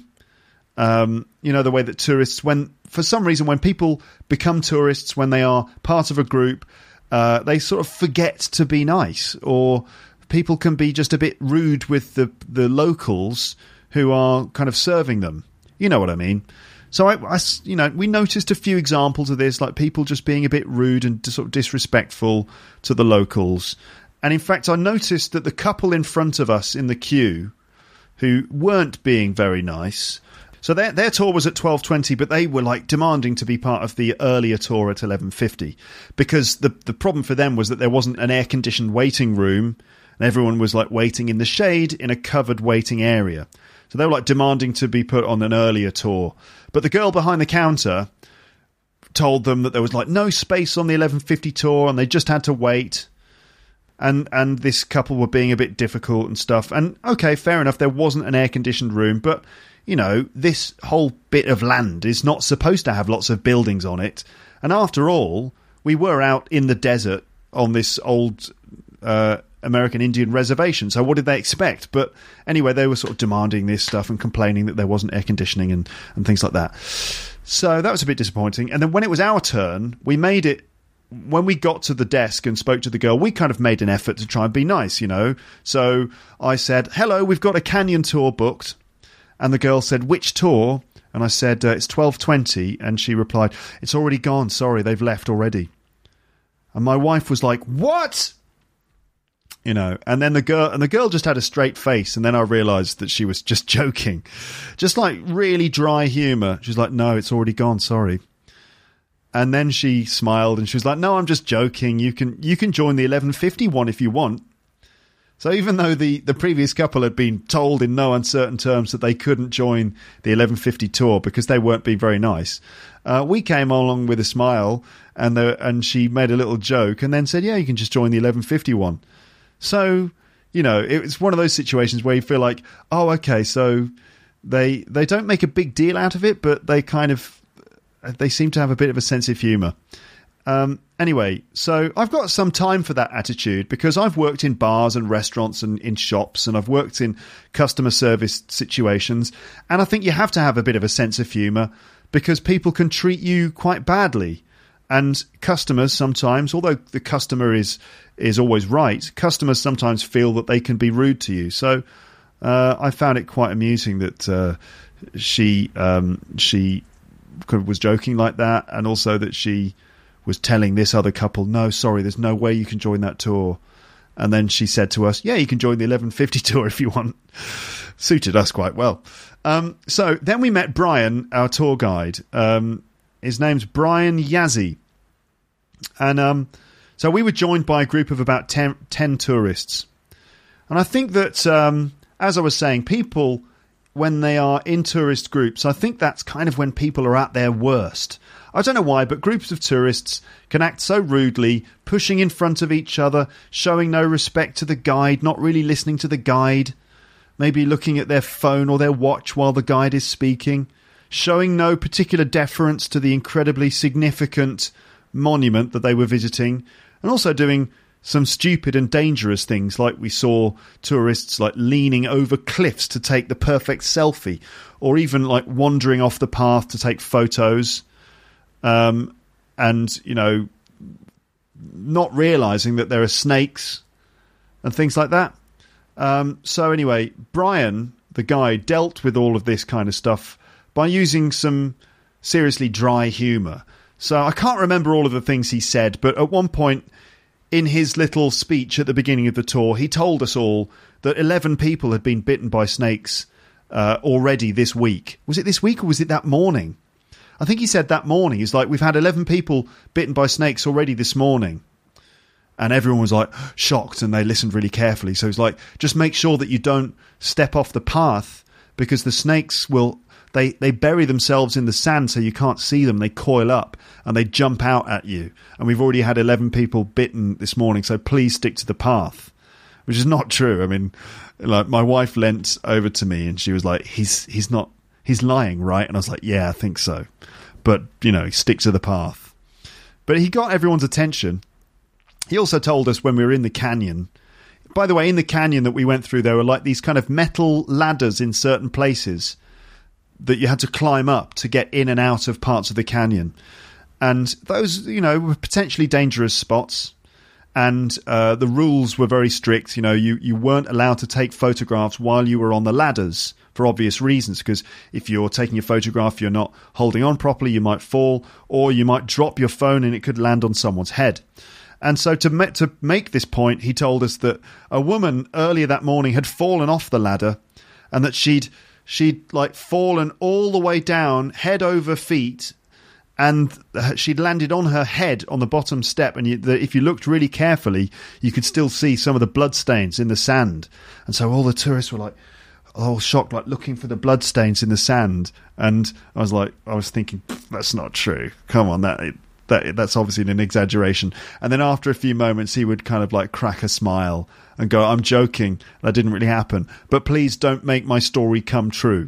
The way that tourists, when for some reason, when people become tourists, when they are part of a group, they sort of forget to be nice, or people can be just a bit rude with the locals who are kind of serving them. You know what I mean? So we noticed a few examples of this, like people just being a bit rude and sort of disrespectful to the locals. And in fact, I noticed that the couple in front of us in the queue, who weren't being very nice. So their tour was at 12:20, but they were like demanding to be part of the earlier tour at 11:50, because the problem for them was that there wasn't an air-conditioned waiting room, and everyone was like waiting in the shade in a covered waiting area. So they were like demanding to be put on an earlier tour. But the girl behind the counter told them that there was like no space on the 11:50 tour, and they just had to wait. And this couple were being a bit difficult and stuff. And okay, fair enough, there wasn't an air-conditioned room, but this whole bit of land is not supposed to have lots of buildings on it. And after all, we were out in the desert on this old American Indian reservation. So what did they expect? But anyway, they were sort of demanding this stuff and complaining that there wasn't air conditioning and things like that. So that was a bit disappointing. And then when it was our turn, we made it. When we got to the desk and spoke to the girl, we kind of made an effort to try and be nice, So I said, "Hello, we've got a canyon tour booked." And the girl said, "Which tour?" And I said, "It's 12:20. And she replied, "It's already gone. Sorry, they've left already." And my wife was like, "What?" And then the girl just had a straight face. And then I realised that she was just joking, just like really dry humour. She's like, "No, it's already gone. Sorry." And then she smiled and she was like, "No, I'm just joking. You can join the 11:50 one if you want." So even though the previous couple had been told in no uncertain terms that they couldn't join the 11:50 tour because they weren't being very nice, we came along with a smile, and she made a little joke and then said, "Yeah, you can just join the 11:50 one." So, you know, it's one of those situations where you feel like, oh, okay, so they don't make a big deal out of it, but they seem to have a bit of a sense of humour. Anyway, so I've got some time for that attitude because I've worked in bars and restaurants and in shops, and I've worked in customer service situations, and I think you have to have a bit of a sense of humour because people can treat you quite badly. And customers sometimes, although the customer is always right, customers sometimes feel that they can be rude to you. So I found it quite amusing that she was joking like that, and also that she was telling this other couple, no, sorry, there's no way you can join that tour. And then she said to us, yeah, you can join the 1150 tour if you want. Suited us quite well. So then we met Brian, our tour guide. His name's Brian Yazzie. And so we were joined by a group of about 10 tourists. And I think that, as I was saying, people, when they are in tourist groups, I think that's kind of when people are at their worst. I don't know why, but groups of tourists can act so rudely, pushing in front of each other, showing no respect to the guide, not really listening to the guide, maybe looking at their phone or their watch while the guide is speaking, showing no particular deference to the incredibly significant monument that they were visiting, and also doing some stupid and dangerous things, like we saw tourists like leaning over cliffs to take the perfect selfie, or even like wandering off the path to take photos. And, you know, not realising that there are snakes and things like that. So anyway, Brian, the guy, dealt with all of this kind of stuff by using some seriously dry humour. So I can't remember all of the things he said, but at one point in his little speech at the beginning of the tour, he told us all that 11 people had been bitten by snakes already this week. Was it this week or was it that morning? I think he said that morning. He's like, we've had 11 people bitten by snakes already this morning. And everyone was like shocked, and they listened really carefully. So he's like, just make sure that you don't step off the path, because the snakes will, they bury themselves in the sand so you can't see them. They coil up and they jump out at you. And we've already had 11 people bitten this morning, so please stick to the path. Which is not true. I mean, like, my wife leant over to me and she was like, he's lying, right? And I was like, yeah, I think so. But, you know, stick to the path. But he got everyone's attention. He also told us when we were in the canyon. By the way, in the canyon that we went through, there were like these kind of metal ladders in certain places that you had to climb up to get in and out of parts of the canyon. And those, you know, were potentially dangerous spots. And the rules were very strict. You know, you weren't allowed to take photographs while you were on the ladders, for obvious reasons, because if you're taking a photograph, you're not holding on properly, you might fall, or you might drop your phone and it could land on someone's head. And so to make this point, he told us that a woman earlier that morning had fallen off the ladder, and that she'd like fallen all the way down, head over feet, and she'd landed on her head on the bottom step, and if you looked really carefully, you could still see some of the bloodstains in the sand. And so all the tourists were like, all shocked, like looking for the bloodstains in the sand. And I was thinking, that's not true. Come on, that's obviously an exaggeration. And then after a few moments, he would kind of like crack a smile and go, I'm joking, that didn't really happen, but please don't make my story come true.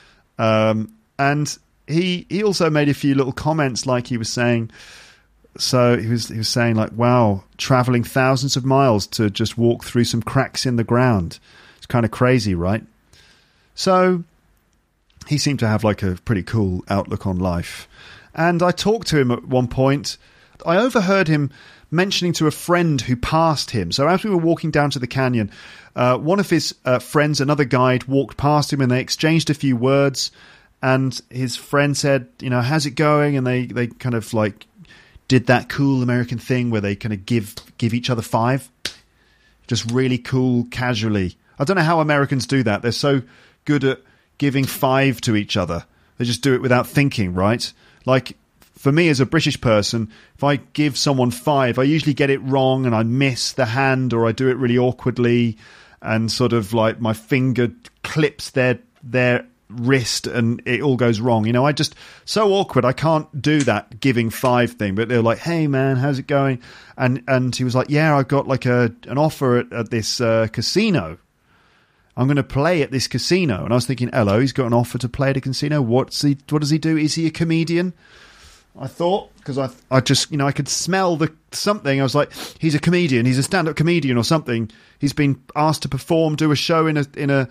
And he also made a few little comments, like he was saying, so he was saying like, wow, travelling thousands of miles to just walk through some cracks in the ground. It's kind of crazy, right? So he seemed to have like a pretty cool outlook on life. And I talked to him at one point. I overheard him mentioning to a friend who passed him. So as we were walking down to the canyon, one of his friends, another guide, walked past him and they exchanged a few words. And his friend said, you know, how's it going? And they kind of like did that cool American thing where they kind of give each other five. Just really cool, casually. I don't know how Americans do that. They're so good at giving five to each other. They just do it without thinking, right? Like, for me as a British person, if I give someone five, I usually get it wrong and I miss the hand, or I do it really awkwardly and sort of like my finger clips their wrist and it all goes wrong. You know, I just, so awkward. I can't do that giving 5 thing. But they're like, hey man, how's it going? And he was like, yeah, I got like an offer at this casino. I'm going to play at this casino. And I was thinking, hello, he's got an offer to play at a casino. What does he do? Is he a comedian? I thought, because I just, you know, I could smell something. I was like, he's a comedian. He's a stand-up comedian or something. He's been asked to perform, do a show in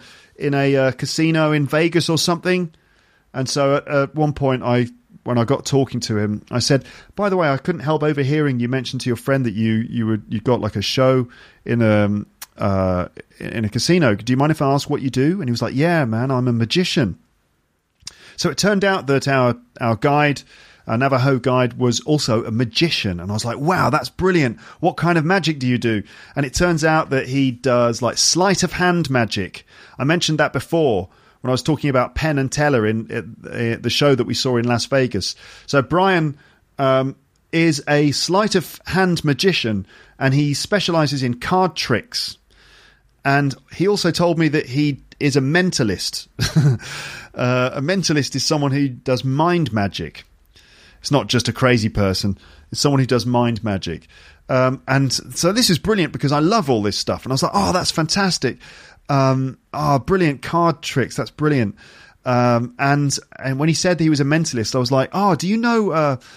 a casino in Vegas or something. And so at one point, when I got talking to him, I said, by the way, I couldn't help overhearing you mention to your friend that you got like a show in a casino. Do you mind if I ask what you do? And he was like, yeah, man, I'm a magician. So it turned out that our guide, our Navajo guide, was also a magician. And I was like, wow, that's brilliant. What kind of magic do you do? And it turns out that he does like sleight of hand magic. I mentioned that before when I was talking about Penn and Teller in the show that we saw in Las Vegas. So Brian is a sleight of hand magician, and he specializes in card tricks. And he also told me that he is a mentalist. A mentalist is someone who does mind magic. It's not just a crazy person. It's someone who does mind magic. And so this is brilliant because I love all this stuff. And I was like, oh, that's fantastic. Brilliant card tricks. That's brilliant. And when he said that he was a mentalist, I was like, oh, do you know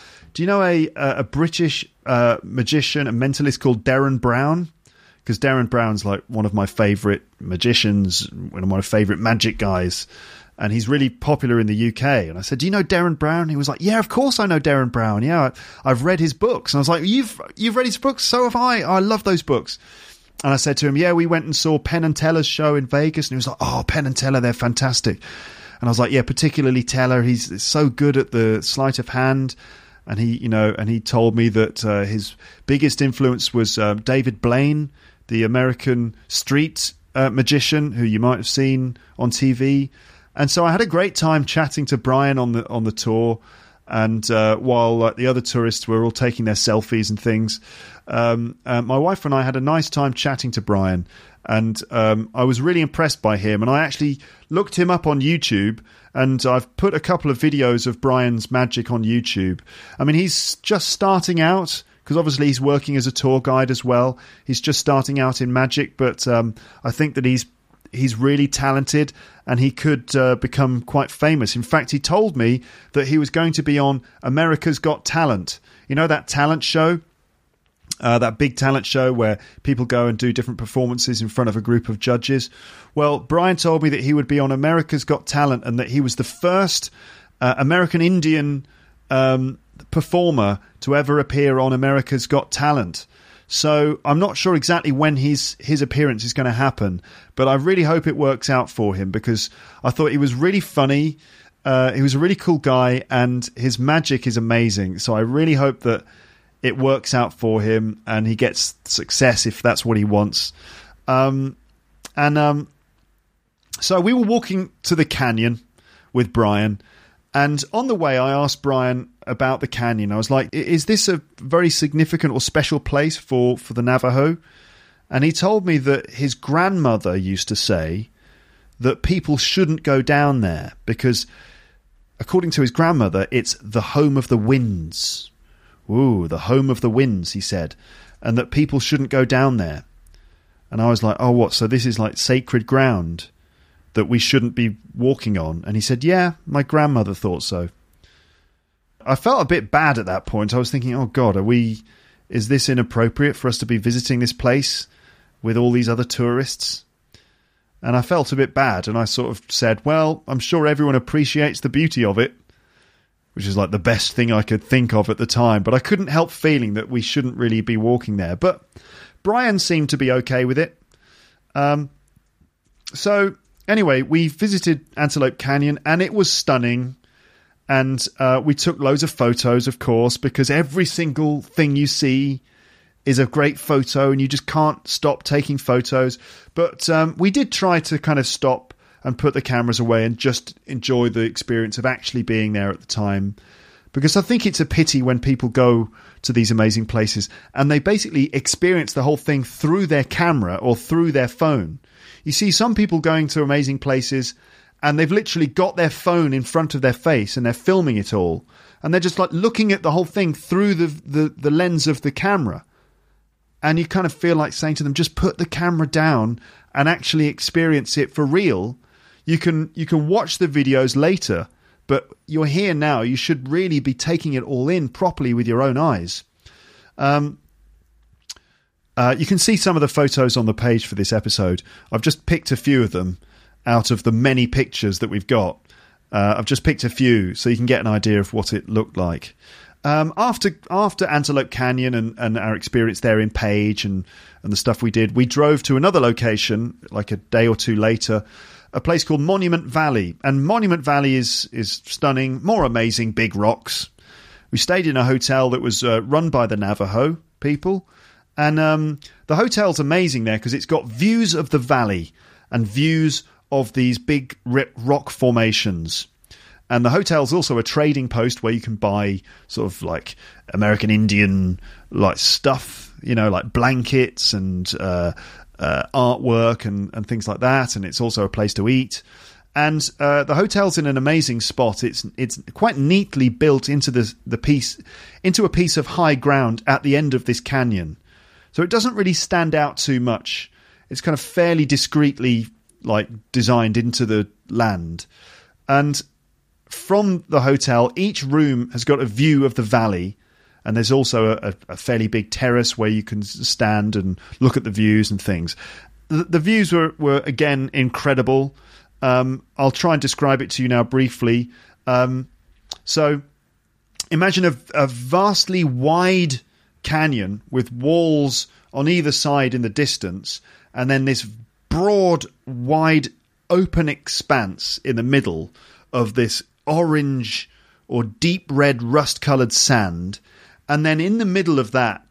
a British magician, a mentalist called Derren Brown? Because Derren Brown's like one of my favourite magicians, one of my favourite magic guys. And he's really popular in the UK. And I said, do you know Derren Brown? He was like, yeah, of course I know Derren Brown. Yeah, I've read his books. And I was like, you've read his books? So have I. I love those books. And I said to him, yeah, we went and saw Penn and Teller's show in Vegas. And he was like, oh, Penn and Teller, they're fantastic. And I was like, yeah, particularly Teller. He's so good at the sleight of hand. And he told me that his biggest influence was David Blaine, the American street magician who you might have seen on TV. And so I had a great time chatting to Brian on the tour, and while the other tourists were all taking their selfies and things, my wife and I had a nice time chatting to Brian, and I was really impressed by him. And I actually looked him up on YouTube, and I've put a couple of videos of Brian's magic on YouTube. I mean, he's just starting out, because obviously he's working as a tour guide as well. He's just starting out in magic, but I think that he's really talented, and he could become quite famous. In fact, he told me that he was going to be on America's Got Talent. You know, that talent show? That big talent show where people go and do different performances in front of a group of judges. Well, Brian told me that he would be on America's Got Talent, and that he was the first American Indian performer to ever appear on America's Got Talent. So I'm not sure exactly when his appearance is going to happen, but I really hope it works out for him, because I thought he was really funny. He was a really cool guy, and his magic is amazing. So I really hope that it works out for him and he gets success if that's what he wants. So we were walking to the canyon with Brian, and on the way I asked Brian about the canyon. I was like, is this a very significant or special place for the Navajo? And he told me that his grandmother used to say that people shouldn't go down there because, according to his grandmother, it's the home of the winds. Ooh, the home of the winds, he said, and that people shouldn't go down there. And I was like, oh, what? So this is like sacred ground that we shouldn't be walking on? And he said, yeah, my grandmother thought so. I felt a bit bad at that point. I was thinking, oh God, is this inappropriate for us to be visiting this place with all these other tourists? And I felt a bit bad, and I sort of said, well, I'm sure everyone appreciates the beauty of it, which is like the best thing I could think of at the time. But I couldn't help feeling that we shouldn't really be walking there. But Brian seemed to be okay with it. So anyway, we visited Antelope Canyon, and it was stunning. And we took loads of photos, of course, because every single thing you see is a great photo, and you just can't stop taking photos. But we did try to kind of stop and put the cameras away and just enjoy the experience of actually being there at the time. Because I think it's a pity when people go to these amazing places and they basically experience the whole thing through their camera or through their phone. You see some people going to amazing places and they've literally got their phone in front of their face and they're filming it all. And they're just like looking at the whole thing through the lens of the camera. And you kind of feel like saying to them, just put the camera down and actually experience it for real. You can watch the videos later, but you're here now. You should really be taking it all in properly with your own eyes. You can see some of the photos on the page for this episode. I've just picked a few of them out of the many pictures that we've got. I've just picked a few so you can get an idea of what it looked like. After Antelope Canyon and our experience there in Page and the stuff we did, we drove to another location like a day or two later, a place called Monument Valley. And Monument Valley is stunning, more amazing, big rocks. We stayed in a hotel that was run by the Navajo people. And the hotel's amazing there because it's got views of the valley and views of these big rock formations. And the hotel's also a trading post where you can buy sort of like American Indian like stuff, like blankets and artwork and things like that. And it's also a place to eat. And the hotel's in an amazing spot. It's quite neatly built into a piece of high ground at the end of this canyon. So it doesn't really stand out too much. It's kind of fairly discreetly like designed into the land. And from the hotel, each room has got a view of the valley, and there's also a fairly big terrace where you can stand and look at the views and things. The views were again incredible. I'll try and describe it to you now briefly. So imagine a vastly wide canyon with walls on either side in the distance, and then this broad, wide, open expanse in the middle of this orange or deep red rust-coloured sand. And then in the middle of that,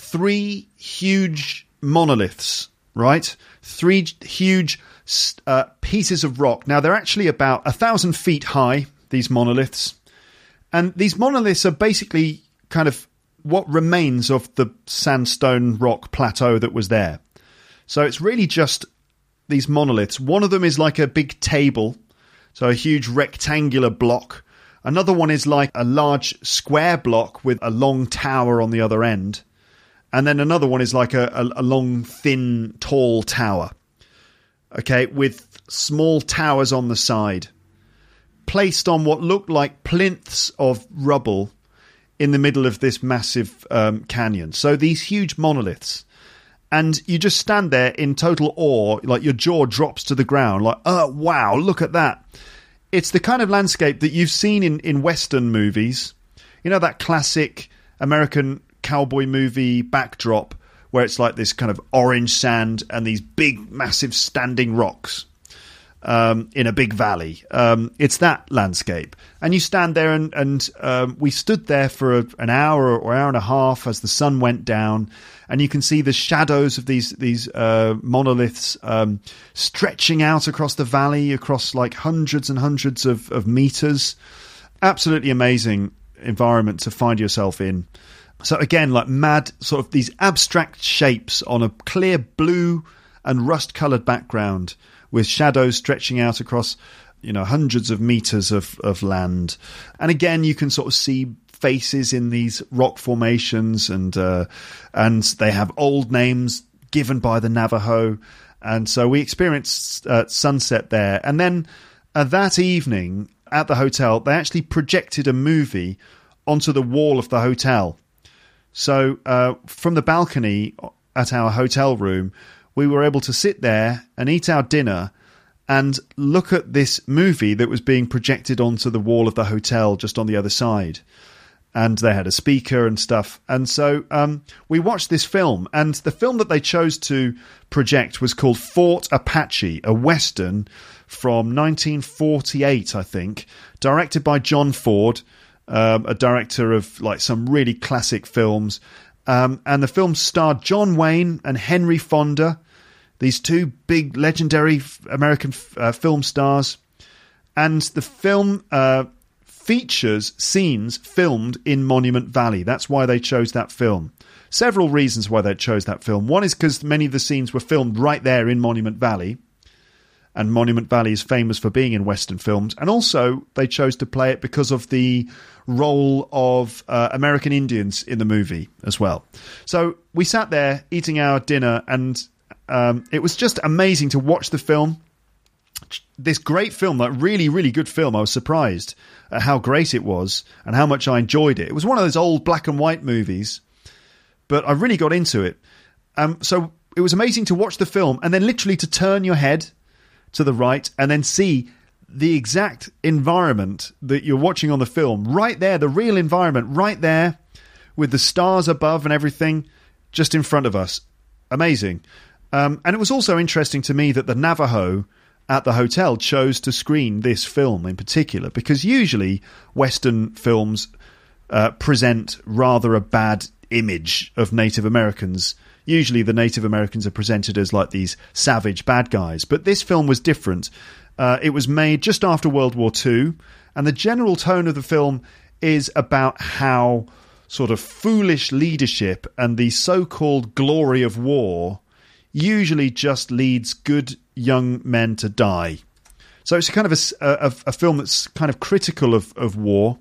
3 huge monoliths, right? 3 huge pieces of rock. Now, they're actually about 1,000 feet high, these monoliths. And these monoliths are basically kind of what remains of the sandstone rock plateau that was there. So it's really just these monoliths. One of them is like a big table, so a huge rectangular block. Another one is like a large square block with a long tower on the other end. And then another one is like a long, thin, tall tower. Okay, with small towers on the side, placed on what looked like plinths of rubble in the middle of this massive canyon. So these huge monoliths. And you just stand there in total awe, like your jaw drops to the ground, like, oh, wow, look at that. It's the kind of landscape that you've seen in Western movies. You know, that classic American cowboy movie backdrop where it's like this kind of orange sand and these big, massive standing rocks in a big valley. It's that landscape. And you stand there and we stood there for an hour or hour and a half as the sun went down. And you can see the shadows of these monoliths stretching out across the valley, across like hundreds and hundreds of meters. Absolutely amazing environment to find yourself in. So again, like mad sort of these abstract shapes on a clear blue and rust-coloured background with shadows stretching out across, hundreds of meters of land. And again, you can sort of see faces in these rock formations and they have old names given by the Navajo. And so we experienced sunset there. And then that evening at the hotel, they actually projected a movie onto the wall of the hotel. So from the balcony at our hotel room, we were able to sit there and eat our dinner and look at this movie that was being projected onto the wall of the hotel just on the other side. And they had a speaker and stuff. And so we watched this film. And the film that they chose to project was called Fort Apache, a Western from 1948, I think, directed by John Ford, a director of like some really classic films. And the film starred John Wayne and Henry Fonda, these 2 big legendary American film stars. And the film features scenes filmed in Monument Valley. That's why they chose that film. Several reasons why they chose that film. One is because many of the scenes were filmed right there in Monument Valley. and Monument Valley is famous for being in Western films. And also, they chose to play it because of the role of American Indians in the movie as well. So we sat there eating our dinner, and it was just amazing to watch the film. This great film, that really, really good film. I was surprised at how great it was and how much I enjoyed it. It was one of those old black and white movies, but I really got into it. So it was amazing to watch the film and then literally to turn your head to the right and then see the exact environment that you're watching on the film right there, the real environment right there with the stars above and everything just in front of us. Amazing. And it was also interesting to me that the Navajo at the hotel chose to screen this film in particular, because usually Western films present rather a bad image of Native Americans. Usually the Native Americans are presented as like these savage bad guys. But this film was different. It was made just after World War II. And the general tone of the film is about how sort of foolish leadership and the so-called glory of war usually just leads good young men to die. So it's kind of a film that's kind of critical of war.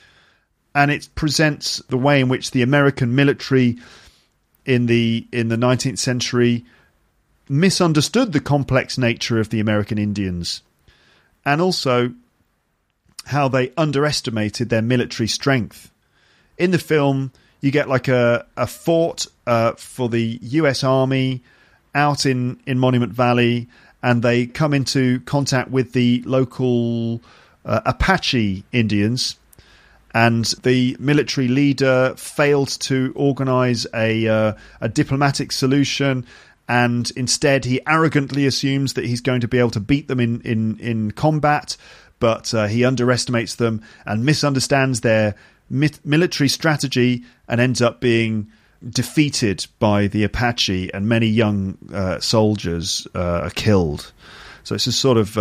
And it presents the way in which the American military in the 19th century misunderstood the complex nature of the American Indians, and also how they underestimated their military strength. In the film, you get like a fort for the US Army out in Monument Valley, and they come into contact with the local Apache Indians. And the military leader failed to organise a diplomatic solution, and instead he arrogantly assumes that he's going to be able to beat them in combat, but he underestimates them and misunderstands their military strategy and ends up being defeated by the Apache, and many young soldiers are killed. So it's a sort of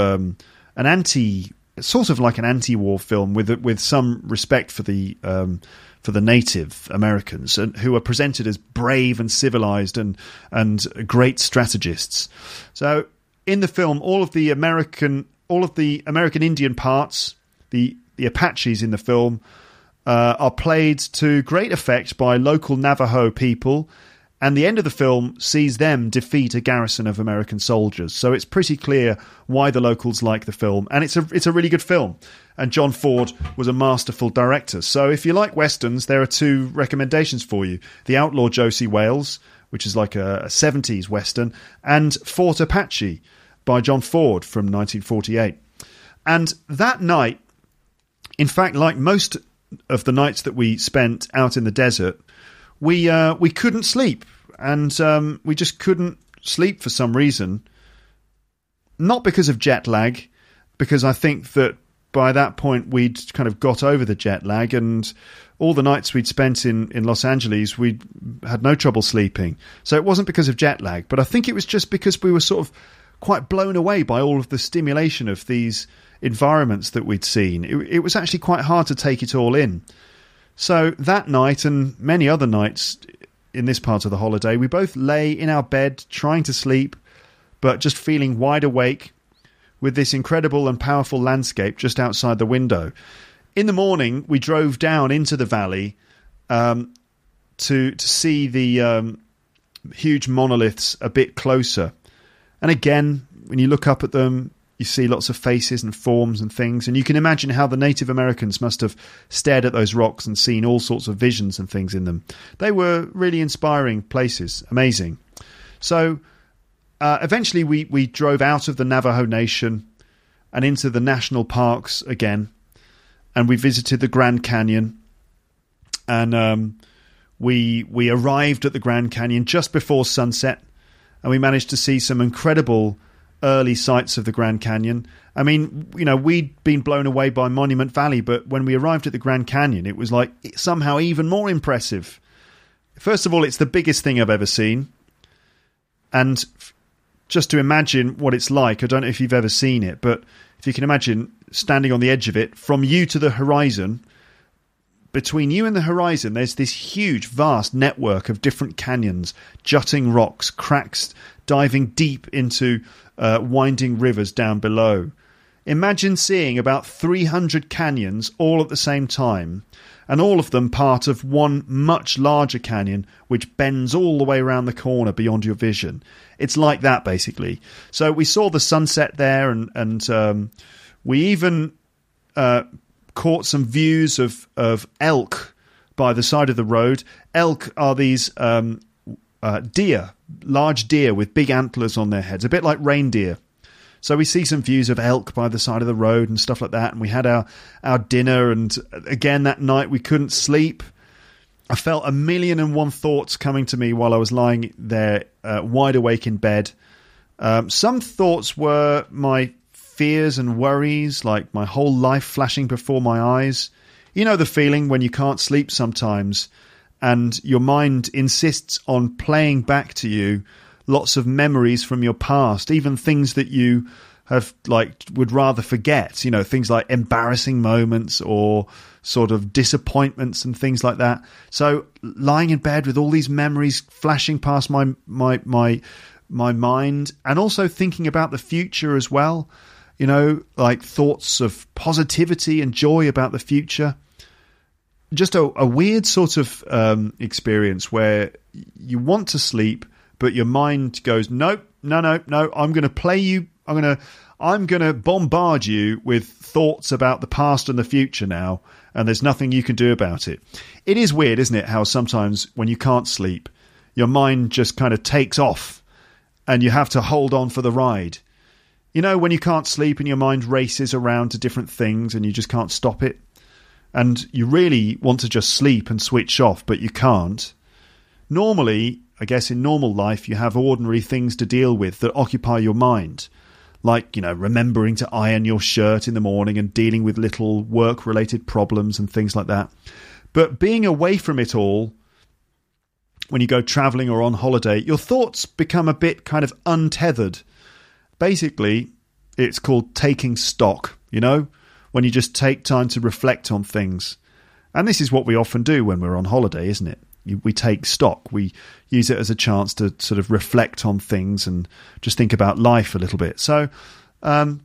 sort of like an anti-war film with some respect for the Native Americans, and who are presented as brave and civilized and great strategists. So in the film, all of the American Indian parts, the Apaches in the film, are played to great effect by local Navajo people. And the end of the film sees them defeat a garrison of American soldiers. So it's pretty clear why the locals like the film. And it's a really good film. And John Ford was a masterful director. So if you like Westerns, there are two recommendations for you. The Outlaw Josie Wales, which is like a 70s Western, and Fort Apache by John Ford from 1948. And that night, in fact, like most of the nights that we spent out in the desert, we couldn't sleep, and we just couldn't sleep for some reason. Not because of jet lag, because I think that by that point we'd kind of got over the jet lag, and all the nights we'd spent in Los Angeles, we had no trouble sleeping. So it wasn't because of jet lag, but I think it was just because we were sort of quite blown away by all of the stimulation of these environments that we'd seen. It was actually quite hard to take it all in. So that night and many other nights in this part of the holiday, we both lay in our bed trying to sleep, but just feeling wide awake with this incredible and powerful landscape just outside the window. In the morning, we drove down into the valley to see the huge monoliths a bit closer. And again, when you look up at them, you see lots of faces and forms and things, and you can imagine how the Native Americans must have stared at those rocks and seen all sorts of visions and things in them. They were really inspiring places, amazing. So eventually we drove out of the Navajo Nation and into the national parks again, and we visited the Grand Canyon, and we arrived at the Grand Canyon just before sunset, and we managed to see some incredible early sights of the Grand Canyon. I mean, you know, we'd been blown away by Monument Valley, but when we arrived at the Grand Canyon, it was like somehow even more impressive. First of all, it's the biggest thing I've ever seen. And just to imagine what it's like, I don't know if you've ever seen it, but if you can imagine standing on the edge of it, from you to the horizon, between you and the horizon, there's this huge, vast network of different canyons, jutting rocks, cracks diving deep into winding rivers down below. Imagine seeing about 300 canyons all at the same time, and all of them part of one much larger canyon which bends all the way around the corner beyond your vision. It's like that, basically. So we saw the sunset there, and we even caught some views of elk by the side of the road. Elk are these deer, large deer with big antlers on their heads, a bit like reindeer. So we see some views of elk by the side of the road and stuff like that. And we had our dinner. And again, that night we couldn't sleep. I felt 1,000,001 thoughts coming to me while I was lying there wide awake in bed. Some thoughts were my fears and worries, like my whole life flashing before my eyes. You know the feeling when you can't sleep sometimes and your mind insists on playing back to you lots of memories from your past, even things that you have would rather forget, you know, things like embarrassing moments or sort of disappointments and things like that. So lying in bed with all these memories flashing past my mind, and also thinking about the future as well, you know, like thoughts of positivity and joy about the future. Just a weird sort of experience where you want to sleep, but your mind goes, no, I'm going to play you. I'm going to bombard you with thoughts about the past and the future now, and there's nothing you can do about it. It is weird, isn't it, how sometimes when you can't sleep, your mind just kind of takes off and you have to hold on for the ride. You know, when you can't sleep and your mind races around to different things and you just can't stop it, and you really want to just sleep and switch off, but you can't. Normally, I guess in normal life, you have ordinary things to deal with that occupy your mind. Like, you know, remembering to iron your shirt in the morning and dealing with little work-related problems and things like that. But being away from it all, when you go travelling or on holiday, your thoughts become a bit kind of untethered. Basically, it's called taking stock, you know, when you just take time to reflect on things. And this is what we often do when we're on holiday, isn't it? We take stock. We use it as a chance to sort of reflect on things and just think about life a little bit. So I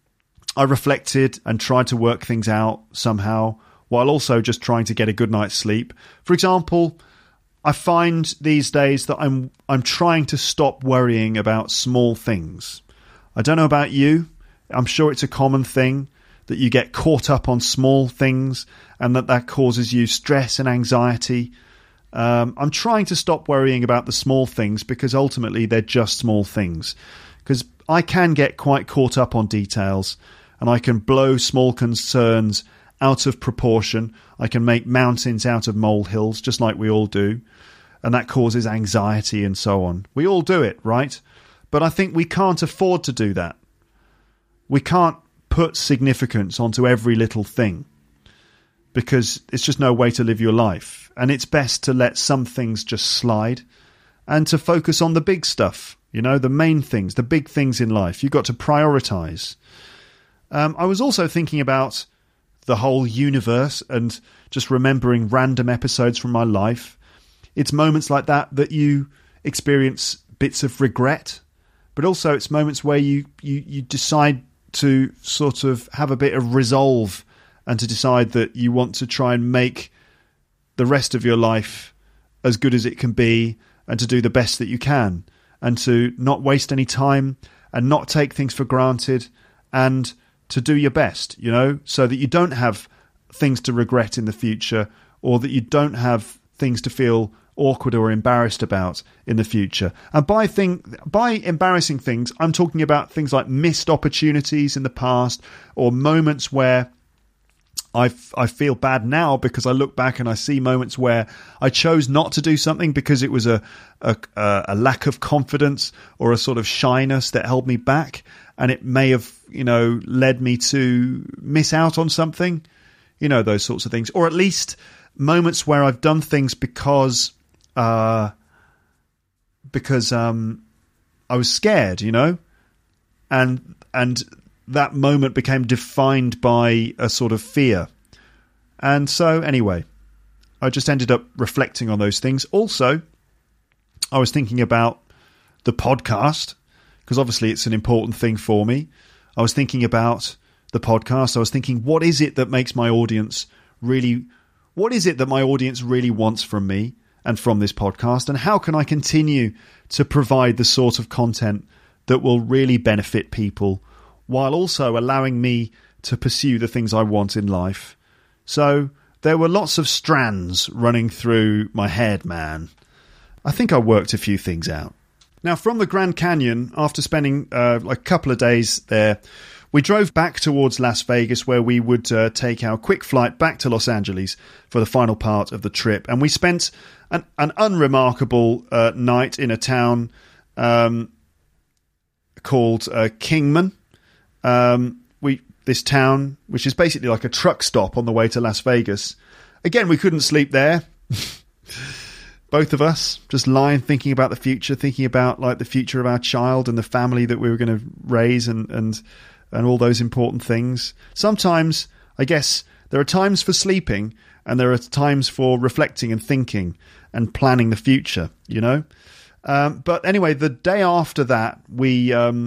reflected and tried to work things out somehow while also just trying to get a good night's sleep. For example, I find these days that I'm trying to stop worrying about small things. I don't know about you. I'm sure it's a common thing that you get caught up on small things and that causes you stress and anxiety. I'm trying to stop worrying about the small things because ultimately they're just small things. Because I can get quite caught up on details and I can blow small concerns out of proportion. I can make mountains out of molehills, just like we all do. And that causes anxiety and so on. We all do it, right? But I think we can't afford to do that. We can't put significance onto every little thing, because it's just no way to live your life. And it's best to let some things just slide and to focus on the big stuff, you know, the main things, the big things in life. You've got to prioritise. I was also thinking about the whole universe and just remembering random episodes from my life. It's moments like that you experience bits of regret, but also it's moments where you decide to sort of have a bit of resolve and to decide that you want to try and make the rest of your life as good as it can be and to do the best that you can and to not waste any time and not take things for granted and to do your best, you know, so that you don't have things to regret in the future or that you don't have things to feel awkward or embarrassed about in the future. And by embarrassing things, I'm talking about things like missed opportunities in the past or moments where I feel bad now because I look back and I see moments where I chose not to do something because it was a lack of confidence or a sort of shyness that held me back, and it may have, you know, led me to miss out on something, you know, those sorts of things. Or at least moments where I've done things because I was scared, you know, and that moment became defined by a sort of fear. And so anyway, I just ended up reflecting on those things. Also, I was thinking about the podcast, because obviously it's an important thing for me. I was thinking about the podcast. I was thinking, what is it that makes my audience really... What is it that my audience really wants from me and from this podcast? And how can I continue to provide the sort of content that will really benefit people while also allowing me to pursue the things I want in life? So there were lots of strands running through my head, man. I think I worked a few things out. Now, from the Grand Canyon, after spending a couple of days there, we drove back towards Las Vegas, where we would take our quick flight back to Los Angeles for the final part of the trip. And we spent an unremarkable night in a town called Kingman. This town, which is basically like a truck stop on the way to Las Vegas. Again, we couldn't sleep there. Both of us just lying, thinking about the future, thinking about like the future of our child and the family that we were going to raise and all those important things. Sometimes, I guess, there are times for sleeping and there are times for reflecting and thinking and planning the future, you know? But anyway, the day after that, we,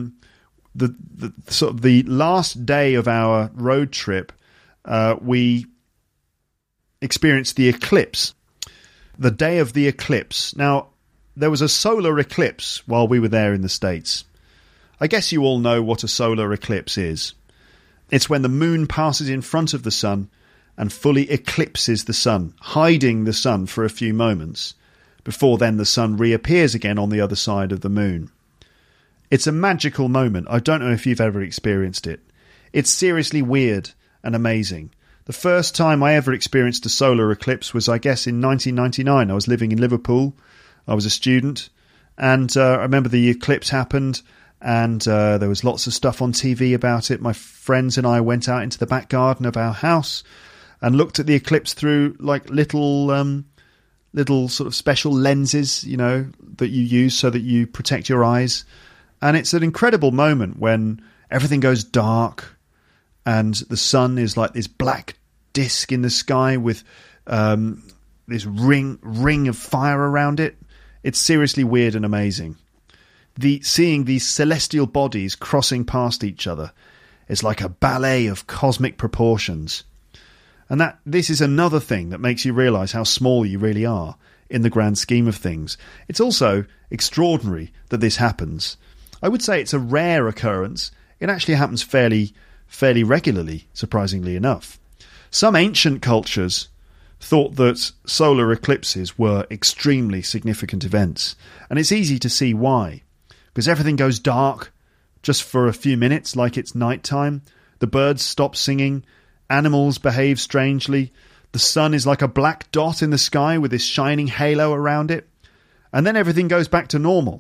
the last day of our road trip, we experienced the eclipse. The day of the eclipse. Now, there was a solar eclipse while we were there in the States. I guess you all know what a solar eclipse is. It's when the moon passes in front of the sun and fully eclipses the sun, hiding the sun for a few moments, before then the sun reappears again on the other side of the moon. It's a magical moment. I don't know if you've ever experienced it. It's seriously weird and amazing. The first time I ever experienced a solar eclipse was, I guess, in 1999. I was living in Liverpool. I was a student. And I remember the eclipse happened. And there was lots of stuff on TV about it. My friends and I went out into the back garden of our house and looked at the eclipse through like little sort of special lenses, you know, that you use so that you protect your eyes. And it's an incredible moment when everything goes dark and the sun is like this black disc in the sky with this ring of fire around it. It's seriously weird and amazing. Seeing these celestial bodies crossing past each other is like a ballet of cosmic proportions. And this is another thing that makes you realise how small you really are in the grand scheme of things. It's also extraordinary that this happens. I would say it's a rare occurrence. It actually happens fairly regularly, surprisingly enough. Some ancient cultures thought that solar eclipses were extremely significant events, and it's easy to see why. Because everything goes dark just for a few minutes, like it's nighttime. The birds stop singing. Animals behave strangely. The sun is like a black dot in the sky with this shining halo around it. And then everything goes back to normal.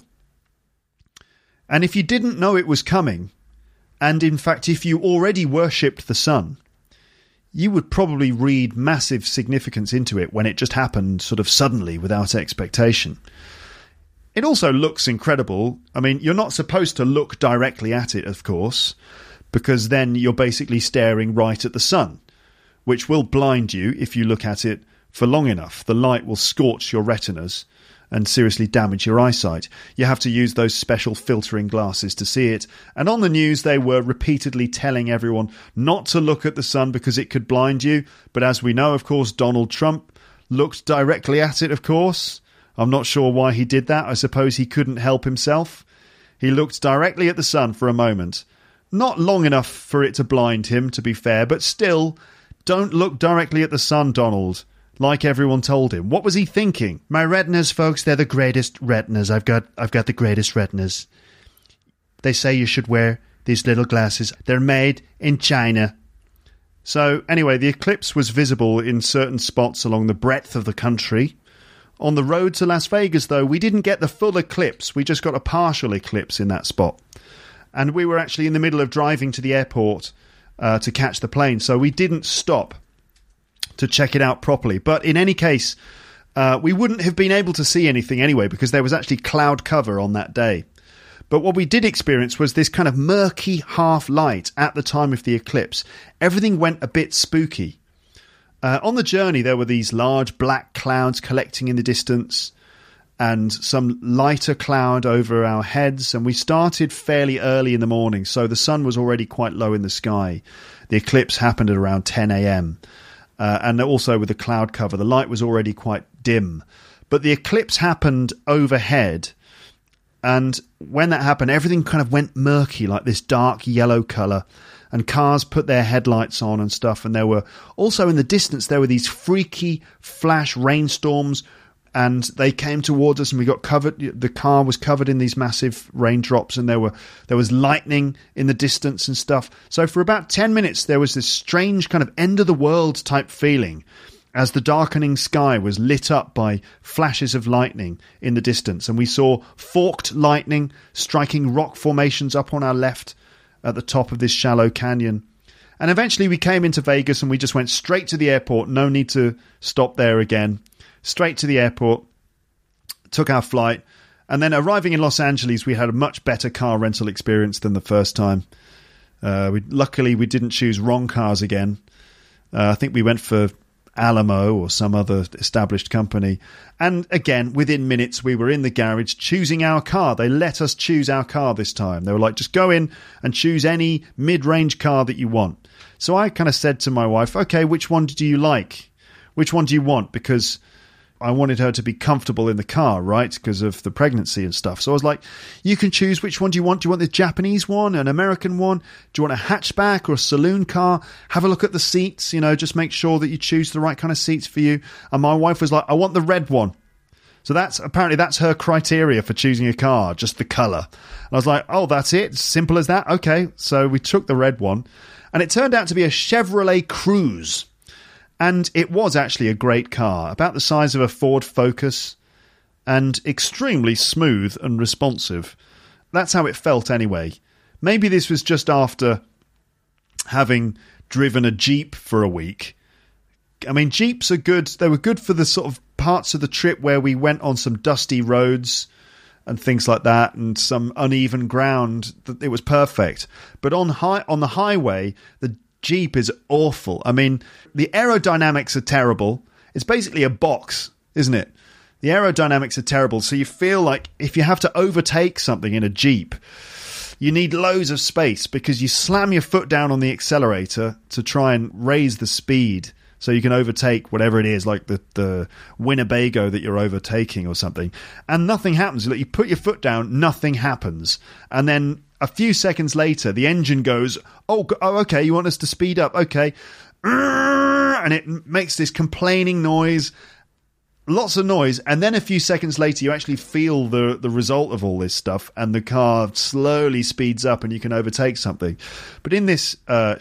And if you didn't know it was coming, and in fact if you already worshipped the sun, you would probably read massive significance into it when it just happened sort of suddenly without expectation. It also looks incredible. I mean, you're not supposed to look directly at it, of course, because then you're basically staring right at the sun, which will blind you if you look at it for long enough. The light will scorch your retinas and seriously damage your eyesight. You have to use those special filtering glasses to see it. And on the news, they were repeatedly telling everyone not to look at the sun because it could blind you. But as we know, of course, Donald Trump looked directly at it, of course. I'm not sure why he did that. I suppose he couldn't help himself. He looked directly at the sun for a moment. Not long enough for it to blind him, to be fair, but still, don't look directly at the sun, Donald, like everyone told him. What was he thinking? My retinas, folks, they're the greatest retinas. I've got the greatest retinas. They say you should wear these little glasses. They're made in China. So, anyway, the eclipse was visible in certain spots along the breadth of the country. On the road to Las Vegas, though, we didn't get the full eclipse. We just got a partial eclipse in that spot. And we were actually in the middle of driving to the airport to catch the plane, so we didn't stop to check it out properly. But in any case, we wouldn't have been able to see anything anyway because there was actually cloud cover on that day. But what we did experience was this kind of murky half light at the time of the eclipse. Everything went a bit spooky. On the journey, there were these large black clouds collecting in the distance and some lighter cloud over our heads. And we started fairly early in the morning, so the sun was already quite low in the sky. The eclipse happened at around 10 a.m. And also with the cloud cover, the light was already quite dim. But the eclipse happened overhead. And when that happened, everything kind of went murky, like this dark yellow colour. And cars put their headlights on and stuff. And there were also in the distance, there were these freaky flash rainstorms. And they came towards us and we got covered. The car was covered in these massive raindrops. And there was lightning in the distance and stuff. So for about 10 minutes, there was this strange kind of end of the world type feeling as the darkening sky was lit up by flashes of lightning in the distance. And we saw forked lightning striking rock formations up on our left at the top of this shallow canyon. And eventually we came into Vegas and we just went straight to the airport. No need to stop there again. Straight to the airport, took our flight. And then arriving in Los Angeles, we had a much better car rental experience than the first time. Luckily, we didn't choose wrong cars again. I think we went for Alamo or some other established company. And again, within minutes, we were in the garage choosing our car. They let us choose our car this time. They were like, just go in and choose any mid-range car that you want. So I kind of said to my wife, okay, which one do you like? Which one do you want? Because I wanted her to be comfortable in the car, right? Because of the pregnancy and stuff. So I was like, you can choose which one do you want. Do you want the Japanese one, an American one? Do you want a hatchback or a saloon car? Have a look at the seats, just make sure that you choose the right kind of seats for you. And my wife was like, I want the red one. So that's her criteria for choosing a car, just the colour. And I was like, oh, that's it? Simple as that? Okay. So we took the red one. And it turned out to be a Chevrolet Cruze. And it was actually a great car, about the size of a Ford Focus, and extremely smooth and responsive. That's how it felt anyway. Maybe this was just after having driven a Jeep for a week. I mean, Jeeps are good. They were good for the sort of parts of the trip where we went on some dusty roads and things like that, and some uneven ground. It was perfect. But on the highway, the Jeep is awful. I mean, the aerodynamics are terrible. It's basically a box, isn't it? The aerodynamics are terrible. So you feel like if you have to overtake something in a Jeep, you need loads of space because you slam your foot down on the accelerator to try and raise the speed so you can overtake whatever it is, like the Winnebago that you're overtaking or something. And nothing happens. Like, you put your foot down, nothing happens. And then a few seconds later, the engine goes, oh, okay, you want us to speed up? Okay. And it makes this complaining noise, lots of noise. And then a few seconds later, you actually feel the result of all this stuff, and the car slowly speeds up and you can overtake something. But in this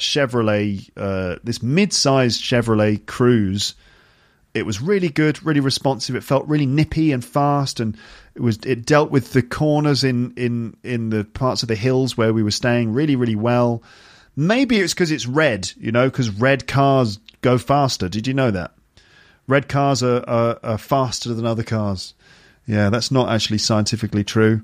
Chevrolet, this mid-sized Chevrolet Cruze, it was really good, really responsive. It felt really nippy and fast, and it dealt with the corners in the parts of the hills where we were staying really, really well. Maybe it's because it's red, because red cars go faster. Did you know that? Red cars are faster than other cars. Yeah, that's not actually scientifically true,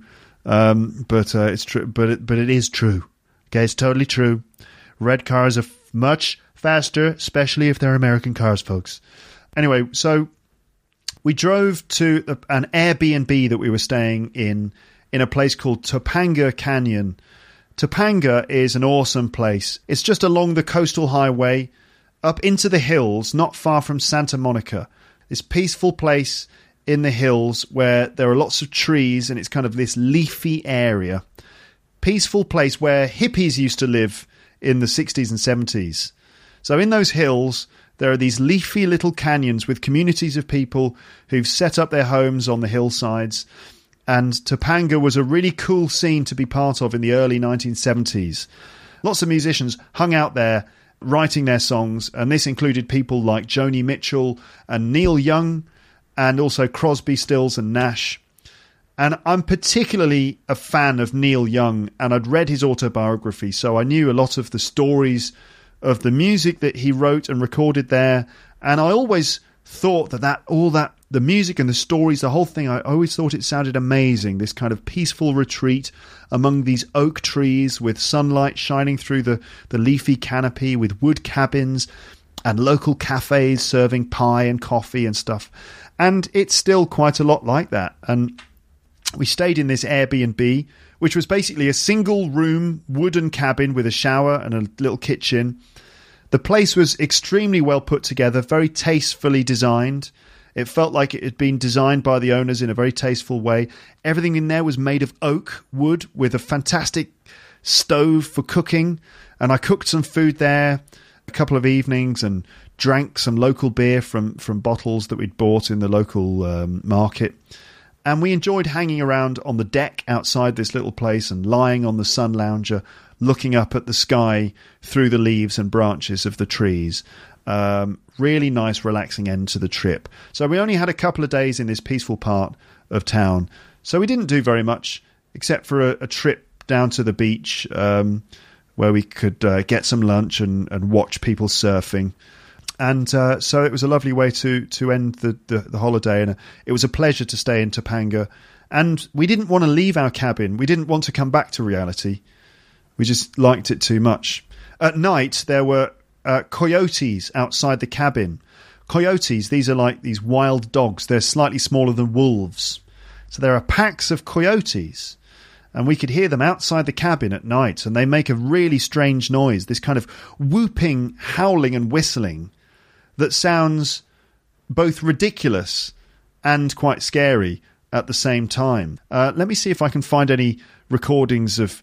but it's true. But it is true. Okay, it's totally true. Red cars are much faster, especially if they're American cars, folks. Anyway, so we drove to an Airbnb that we were staying in a place called Topanga Canyon. Topanga is an awesome place. It's just along the coastal highway, up into the hills, not far from Santa Monica. This peaceful place in the hills where there are lots of trees and it's kind of this leafy area. Peaceful place where hippies used to live in the 60s and 70s. So in those hills, there are these leafy little canyons with communities of people who've set up their homes on the hillsides. And Topanga was a really cool scene to be part of in the early 1970s. Lots of musicians hung out there writing their songs, and this included people like Joni Mitchell and Neil Young, and also Crosby, Stills and Nash. And I'm particularly a fan of Neil Young, and I'd read his autobiography, so I knew a lot of the stories of the music that he wrote and recorded there. And I always thought that the music and the stories, the whole thing, I always thought it sounded amazing. This kind of peaceful retreat among these oak trees with sunlight shining through the leafy canopy, with wood cabins and local cafes serving pie and coffee and stuff. And it's still quite a lot like that. And we stayed in this Airbnb, which was basically a single room wooden cabin with a shower and a little kitchen. The place was extremely well put together, very tastefully designed. It felt like it had been designed by the owners in a very tasteful way. Everything in there was made of oak wood with a fantastic stove for cooking. And I cooked some food there a couple of evenings and drank some local beer from bottles that we'd bought in the local market. And we enjoyed hanging around on the deck outside this little place and lying on the sun lounger, looking up at the sky through the leaves and branches of the trees. Really nice, relaxing end to the trip. So we only had a couple of days in this peaceful part of town. So we didn't do very much except for a trip down to the beach where we could get some lunch and watch people surfing. And so it was a lovely way to end the holiday. And it was a pleasure to stay in Topanga. And we didn't want to leave our cabin. We didn't want to come back to reality. We just liked it too much. At night, there were coyotes outside the cabin. Coyotes, these are like these wild dogs. They're slightly smaller than wolves. So there are packs of coyotes. And we could hear them outside the cabin at night. And they make a really strange noise, this kind of whooping, howling and whistling that sounds both ridiculous and quite scary at the same time. Let me see if I can find any recordings of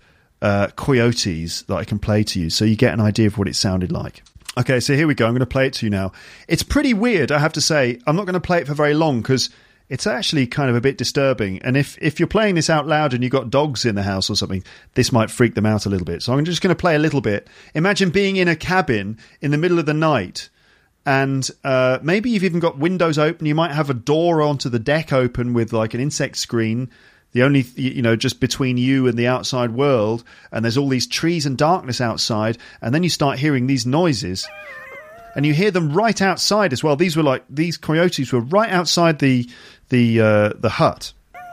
coyotes that I can play to you so you get an idea of what it sounded like. Okay, so here we go. I'm going to play it to you now. It's pretty weird, I have to say. I'm not going to play it for very long because it's actually kind of a bit disturbing. And if you're playing this out loud and you've got dogs in the house or something, this might freak them out a little bit. So I'm just going to play a little bit. Imagine being in a cabin in the middle of the night. And maybe you've even got windows open. You might have a door onto the deck open with like an insect screen, the only, just between you and the outside world. And there's all these trees and darkness outside. And then you start hearing these noises. And you hear them right outside as well. These coyotes were right outside the hut.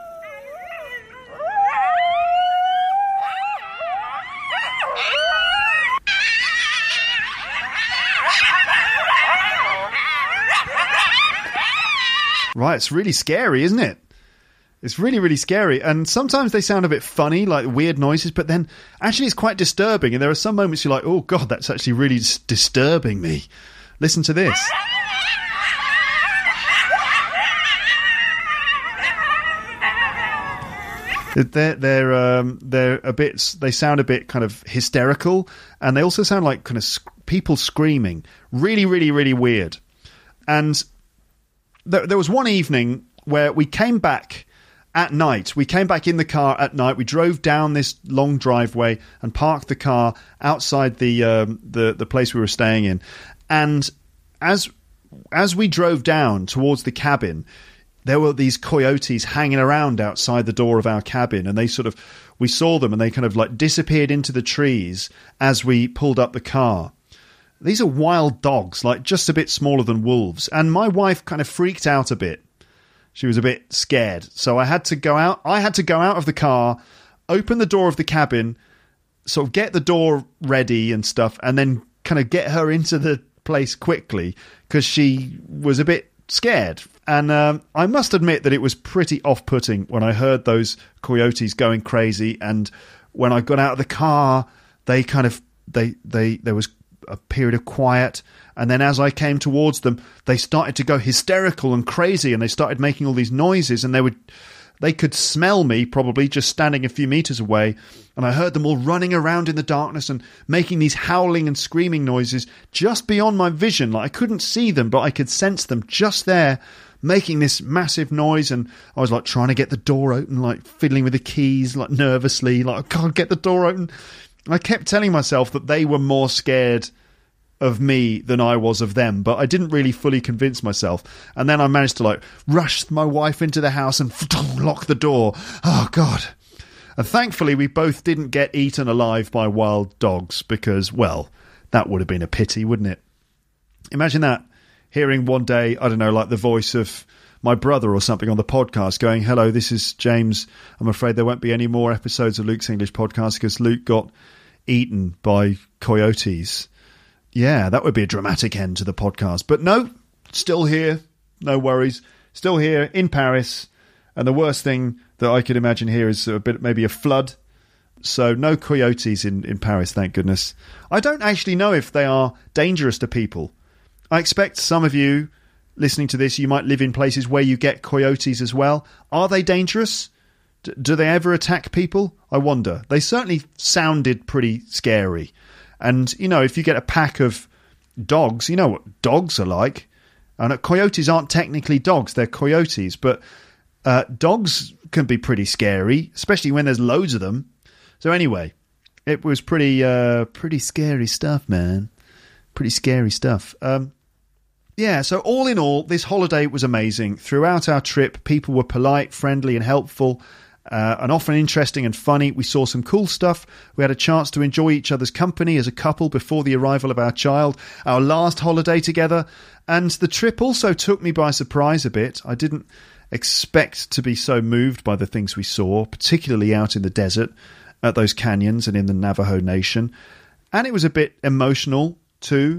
Right, it's really scary, isn't it? It's really, really scary. And sometimes they sound a bit funny, like weird noises, but then actually it's quite disturbing. And there are some moments you're like, oh, God, that's actually really disturbing me. Listen to this. They're a bit. They sound a bit kind of hysterical, and they also sound like kind of people screaming. Really, really, really weird. And there was one evening where we came back at night. We came back in the car at night. We drove down this long driveway and parked the car outside the place we were staying in. And as we drove down towards the cabin, there were these coyotes hanging around outside the door of our cabin, and we saw them, and they kind of like disappeared into the trees as we pulled up the car. These are wild dogs, like just a bit smaller than wolves. And my wife kind of freaked out a bit. She was a bit scared. So I had to go out. I had to go out of the car, open the door of the cabin, sort of get the door ready and stuff, and then kind of get her into the place quickly because she was a bit scared. And I must admit that it was pretty off-putting when I heard those coyotes going crazy. And when I got out of the car, they kind of there was a period of quiet, and then as I came towards them, they started to go hysterical and crazy, and they started making all these noises, and they could smell me probably just standing a few meters away, and I heard them all running around in the darkness and making these howling and screaming noises just beyond my vision. Like I couldn't see them, but I could sense them just there making this massive noise. And I was like trying to get the door open, like fiddling with the keys, like nervously, like I can't get the door open. I kept telling myself that they were more scared of me than I was of them, but I didn't really fully convince myself. And then I managed to like rush my wife into the house and lock the door. Oh, God. And thankfully, we both didn't get eaten alive by wild dogs because, well, that would have been a pity, wouldn't it? Imagine that, hearing one day, I don't know, like the voice of my brother or something on the podcast going, hello, this is James. I'm afraid there won't be any more episodes of Luke's English podcast because Luke got eaten by coyotes. Yeah, that would be a dramatic end to the podcast. But no, still here. No worries. Still here in Paris. And the worst thing that I could imagine here is maybe a flood. So no coyotes in Paris, thank goodness. I don't actually know if they are dangerous to people. I expect some of you listening to this, you might live in places where you get coyotes as well. Are they dangerous? Do they ever attack people? I wonder. They certainly sounded pretty scary. And, you know, if you get a pack of dogs, you know what dogs are like. And coyotes aren't technically dogs, they're coyotes. But dogs can be pretty scary, especially when there's loads of them. So anyway, it was pretty scary stuff, man. Pretty scary stuff. Yeah, so all in all, this holiday was amazing. Throughout our trip, people were polite, friendly and helpful. And often interesting and funny. We saw some cool stuff. We had a chance to enjoy each other's company as a couple before the arrival of our child, our last holiday together. And the trip also took me by surprise a bit. I didn't expect to be so moved by the things we saw, particularly out in the desert, at those canyons and in the Navajo Nation. And it was a bit emotional too,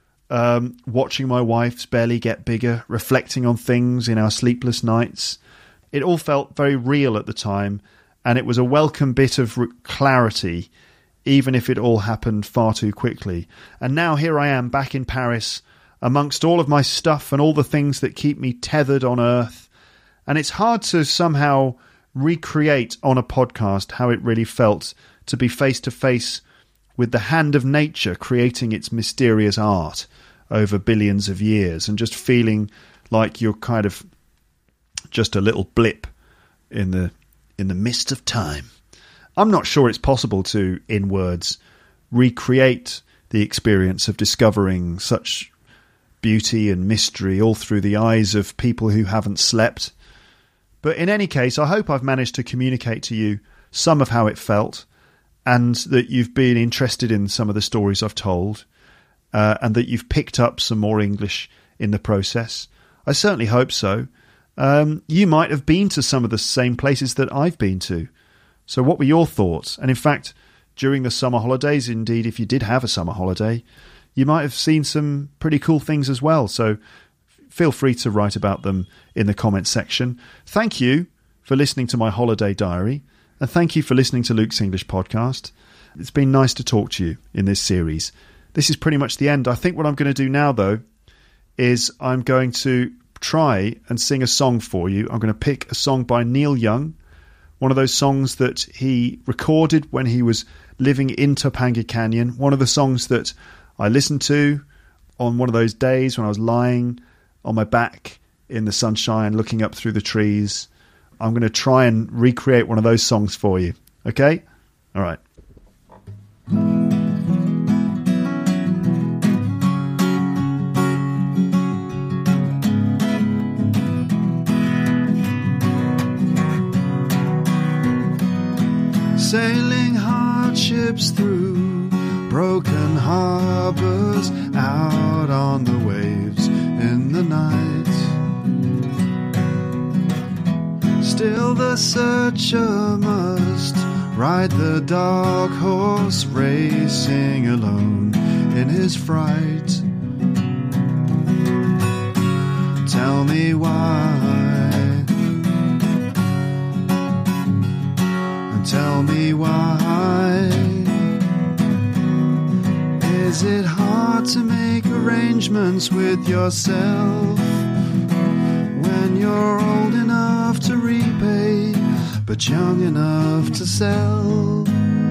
watching my wife's belly get bigger, reflecting on things in our sleepless nights. It all felt very real at the time, and it was a welcome bit of clarity, even if it all happened far too quickly. And now here I am back in Paris, amongst all of my stuff and all the things that keep me tethered on Earth. And it's hard to somehow recreate on a podcast how it really felt to be face to face with the hand of nature creating its mysterious art over billions of years, and just feeling like you're kind of just a little blip in the mist of time. I'm not sure it's possible to, in words, recreate the experience of discovering such beauty and mystery all through the eyes of people who haven't slept. But in any case, I hope I've managed to communicate to you some of how it felt, and that you've been interested in some of the stories I've told, and that you've picked up some more English in the process. I certainly hope so. You might have been to some of the same places that I've been to. So what were your thoughts? And in fact, during the summer holidays, indeed, if you did have a summer holiday, you might have seen some pretty cool things as well. So feel free to write about them in the comments section. Thank you for listening to my holiday diary. And thank you for listening to Luke's English Podcast. It's been nice to talk to you in this series. This is pretty much the end. I think what I'm going to do now, though, is I'm going to try and sing a song for you. I'm going to pick a song by Neil Young, one of those songs that he recorded when he was living in Topanga Canyon, one of the songs that I listened to on one of those days when I was lying on my back in the sunshine looking up through the trees. I'm going to try and recreate one of those songs for you. Okay? All right. Sailing hardships through broken harbors, out on the waves in the night. Still the searcher must ride the dark horse, racing alone in his fright. Tell me why. Tell me why. Is it hard to make arrangements with yourself when you're old enough to repay but young enough to sell?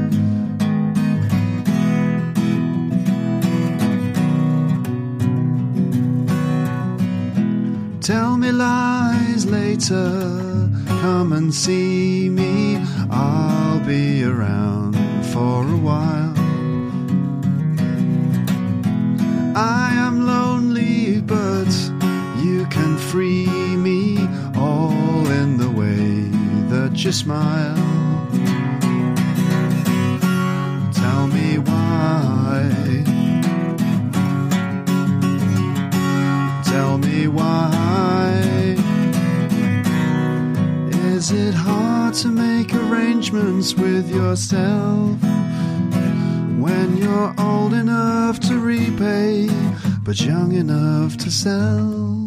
Tell me lies later. Come and see me, I'll be around for a while. I am lonely, but you can free me, all in the way that you smile. Tell me why. Tell me why. Is it hard to make arrangements with yourself when You're old enough to repay, but young enough to sell.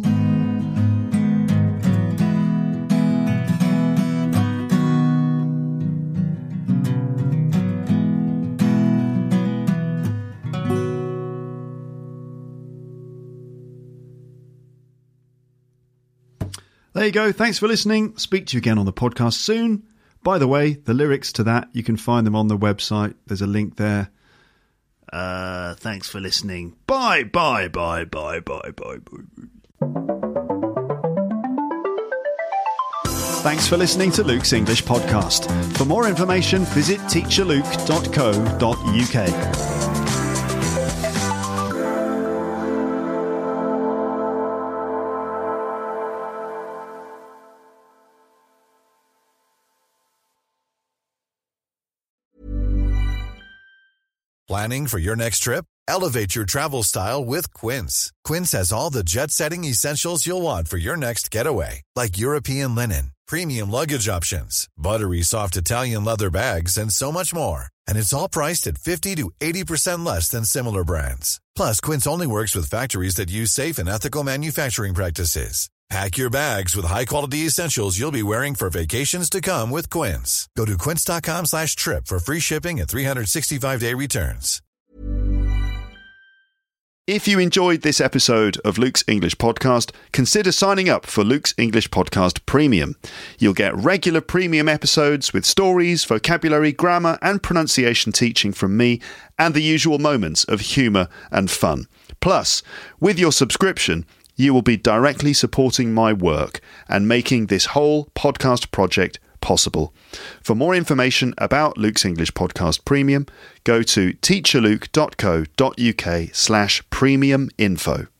There you go. Thanks for listening. Speak to you again on the podcast soon. By the way, the lyrics to that, you can find them on the website. There's a link there. Thanks for listening. Bye, bye, bye, bye, bye, bye, bye. Thanks for listening to Luke's English Podcast. For more information, visit teacherluke.co.uk.
Planning for your next trip? Elevate your travel style with Quince. Quince has all the jet-setting essentials you'll want for your next getaway, like European linen, premium luggage options, buttery soft Italian leather bags, and so much more. And it's all priced at 50 to 80% less than similar brands. Plus, Quince only works with factories that use safe and ethical manufacturing practices. Pack your bags with high-quality essentials you'll be wearing for vacations to come with Quince. Go to quince.com/trip for free shipping and 365-day returns.
If you enjoyed this episode of Luke's English Podcast, consider signing up for Luke's English Podcast Premium. You'll get regular premium episodes with stories, vocabulary, grammar and pronunciation teaching from me and the usual moments of humour and fun. Plus, with your subscription, you will be directly supporting my work and making this whole podcast project possible. For more information about Luke's English Podcast Premium, go to teacherluke.co.uk/premium info.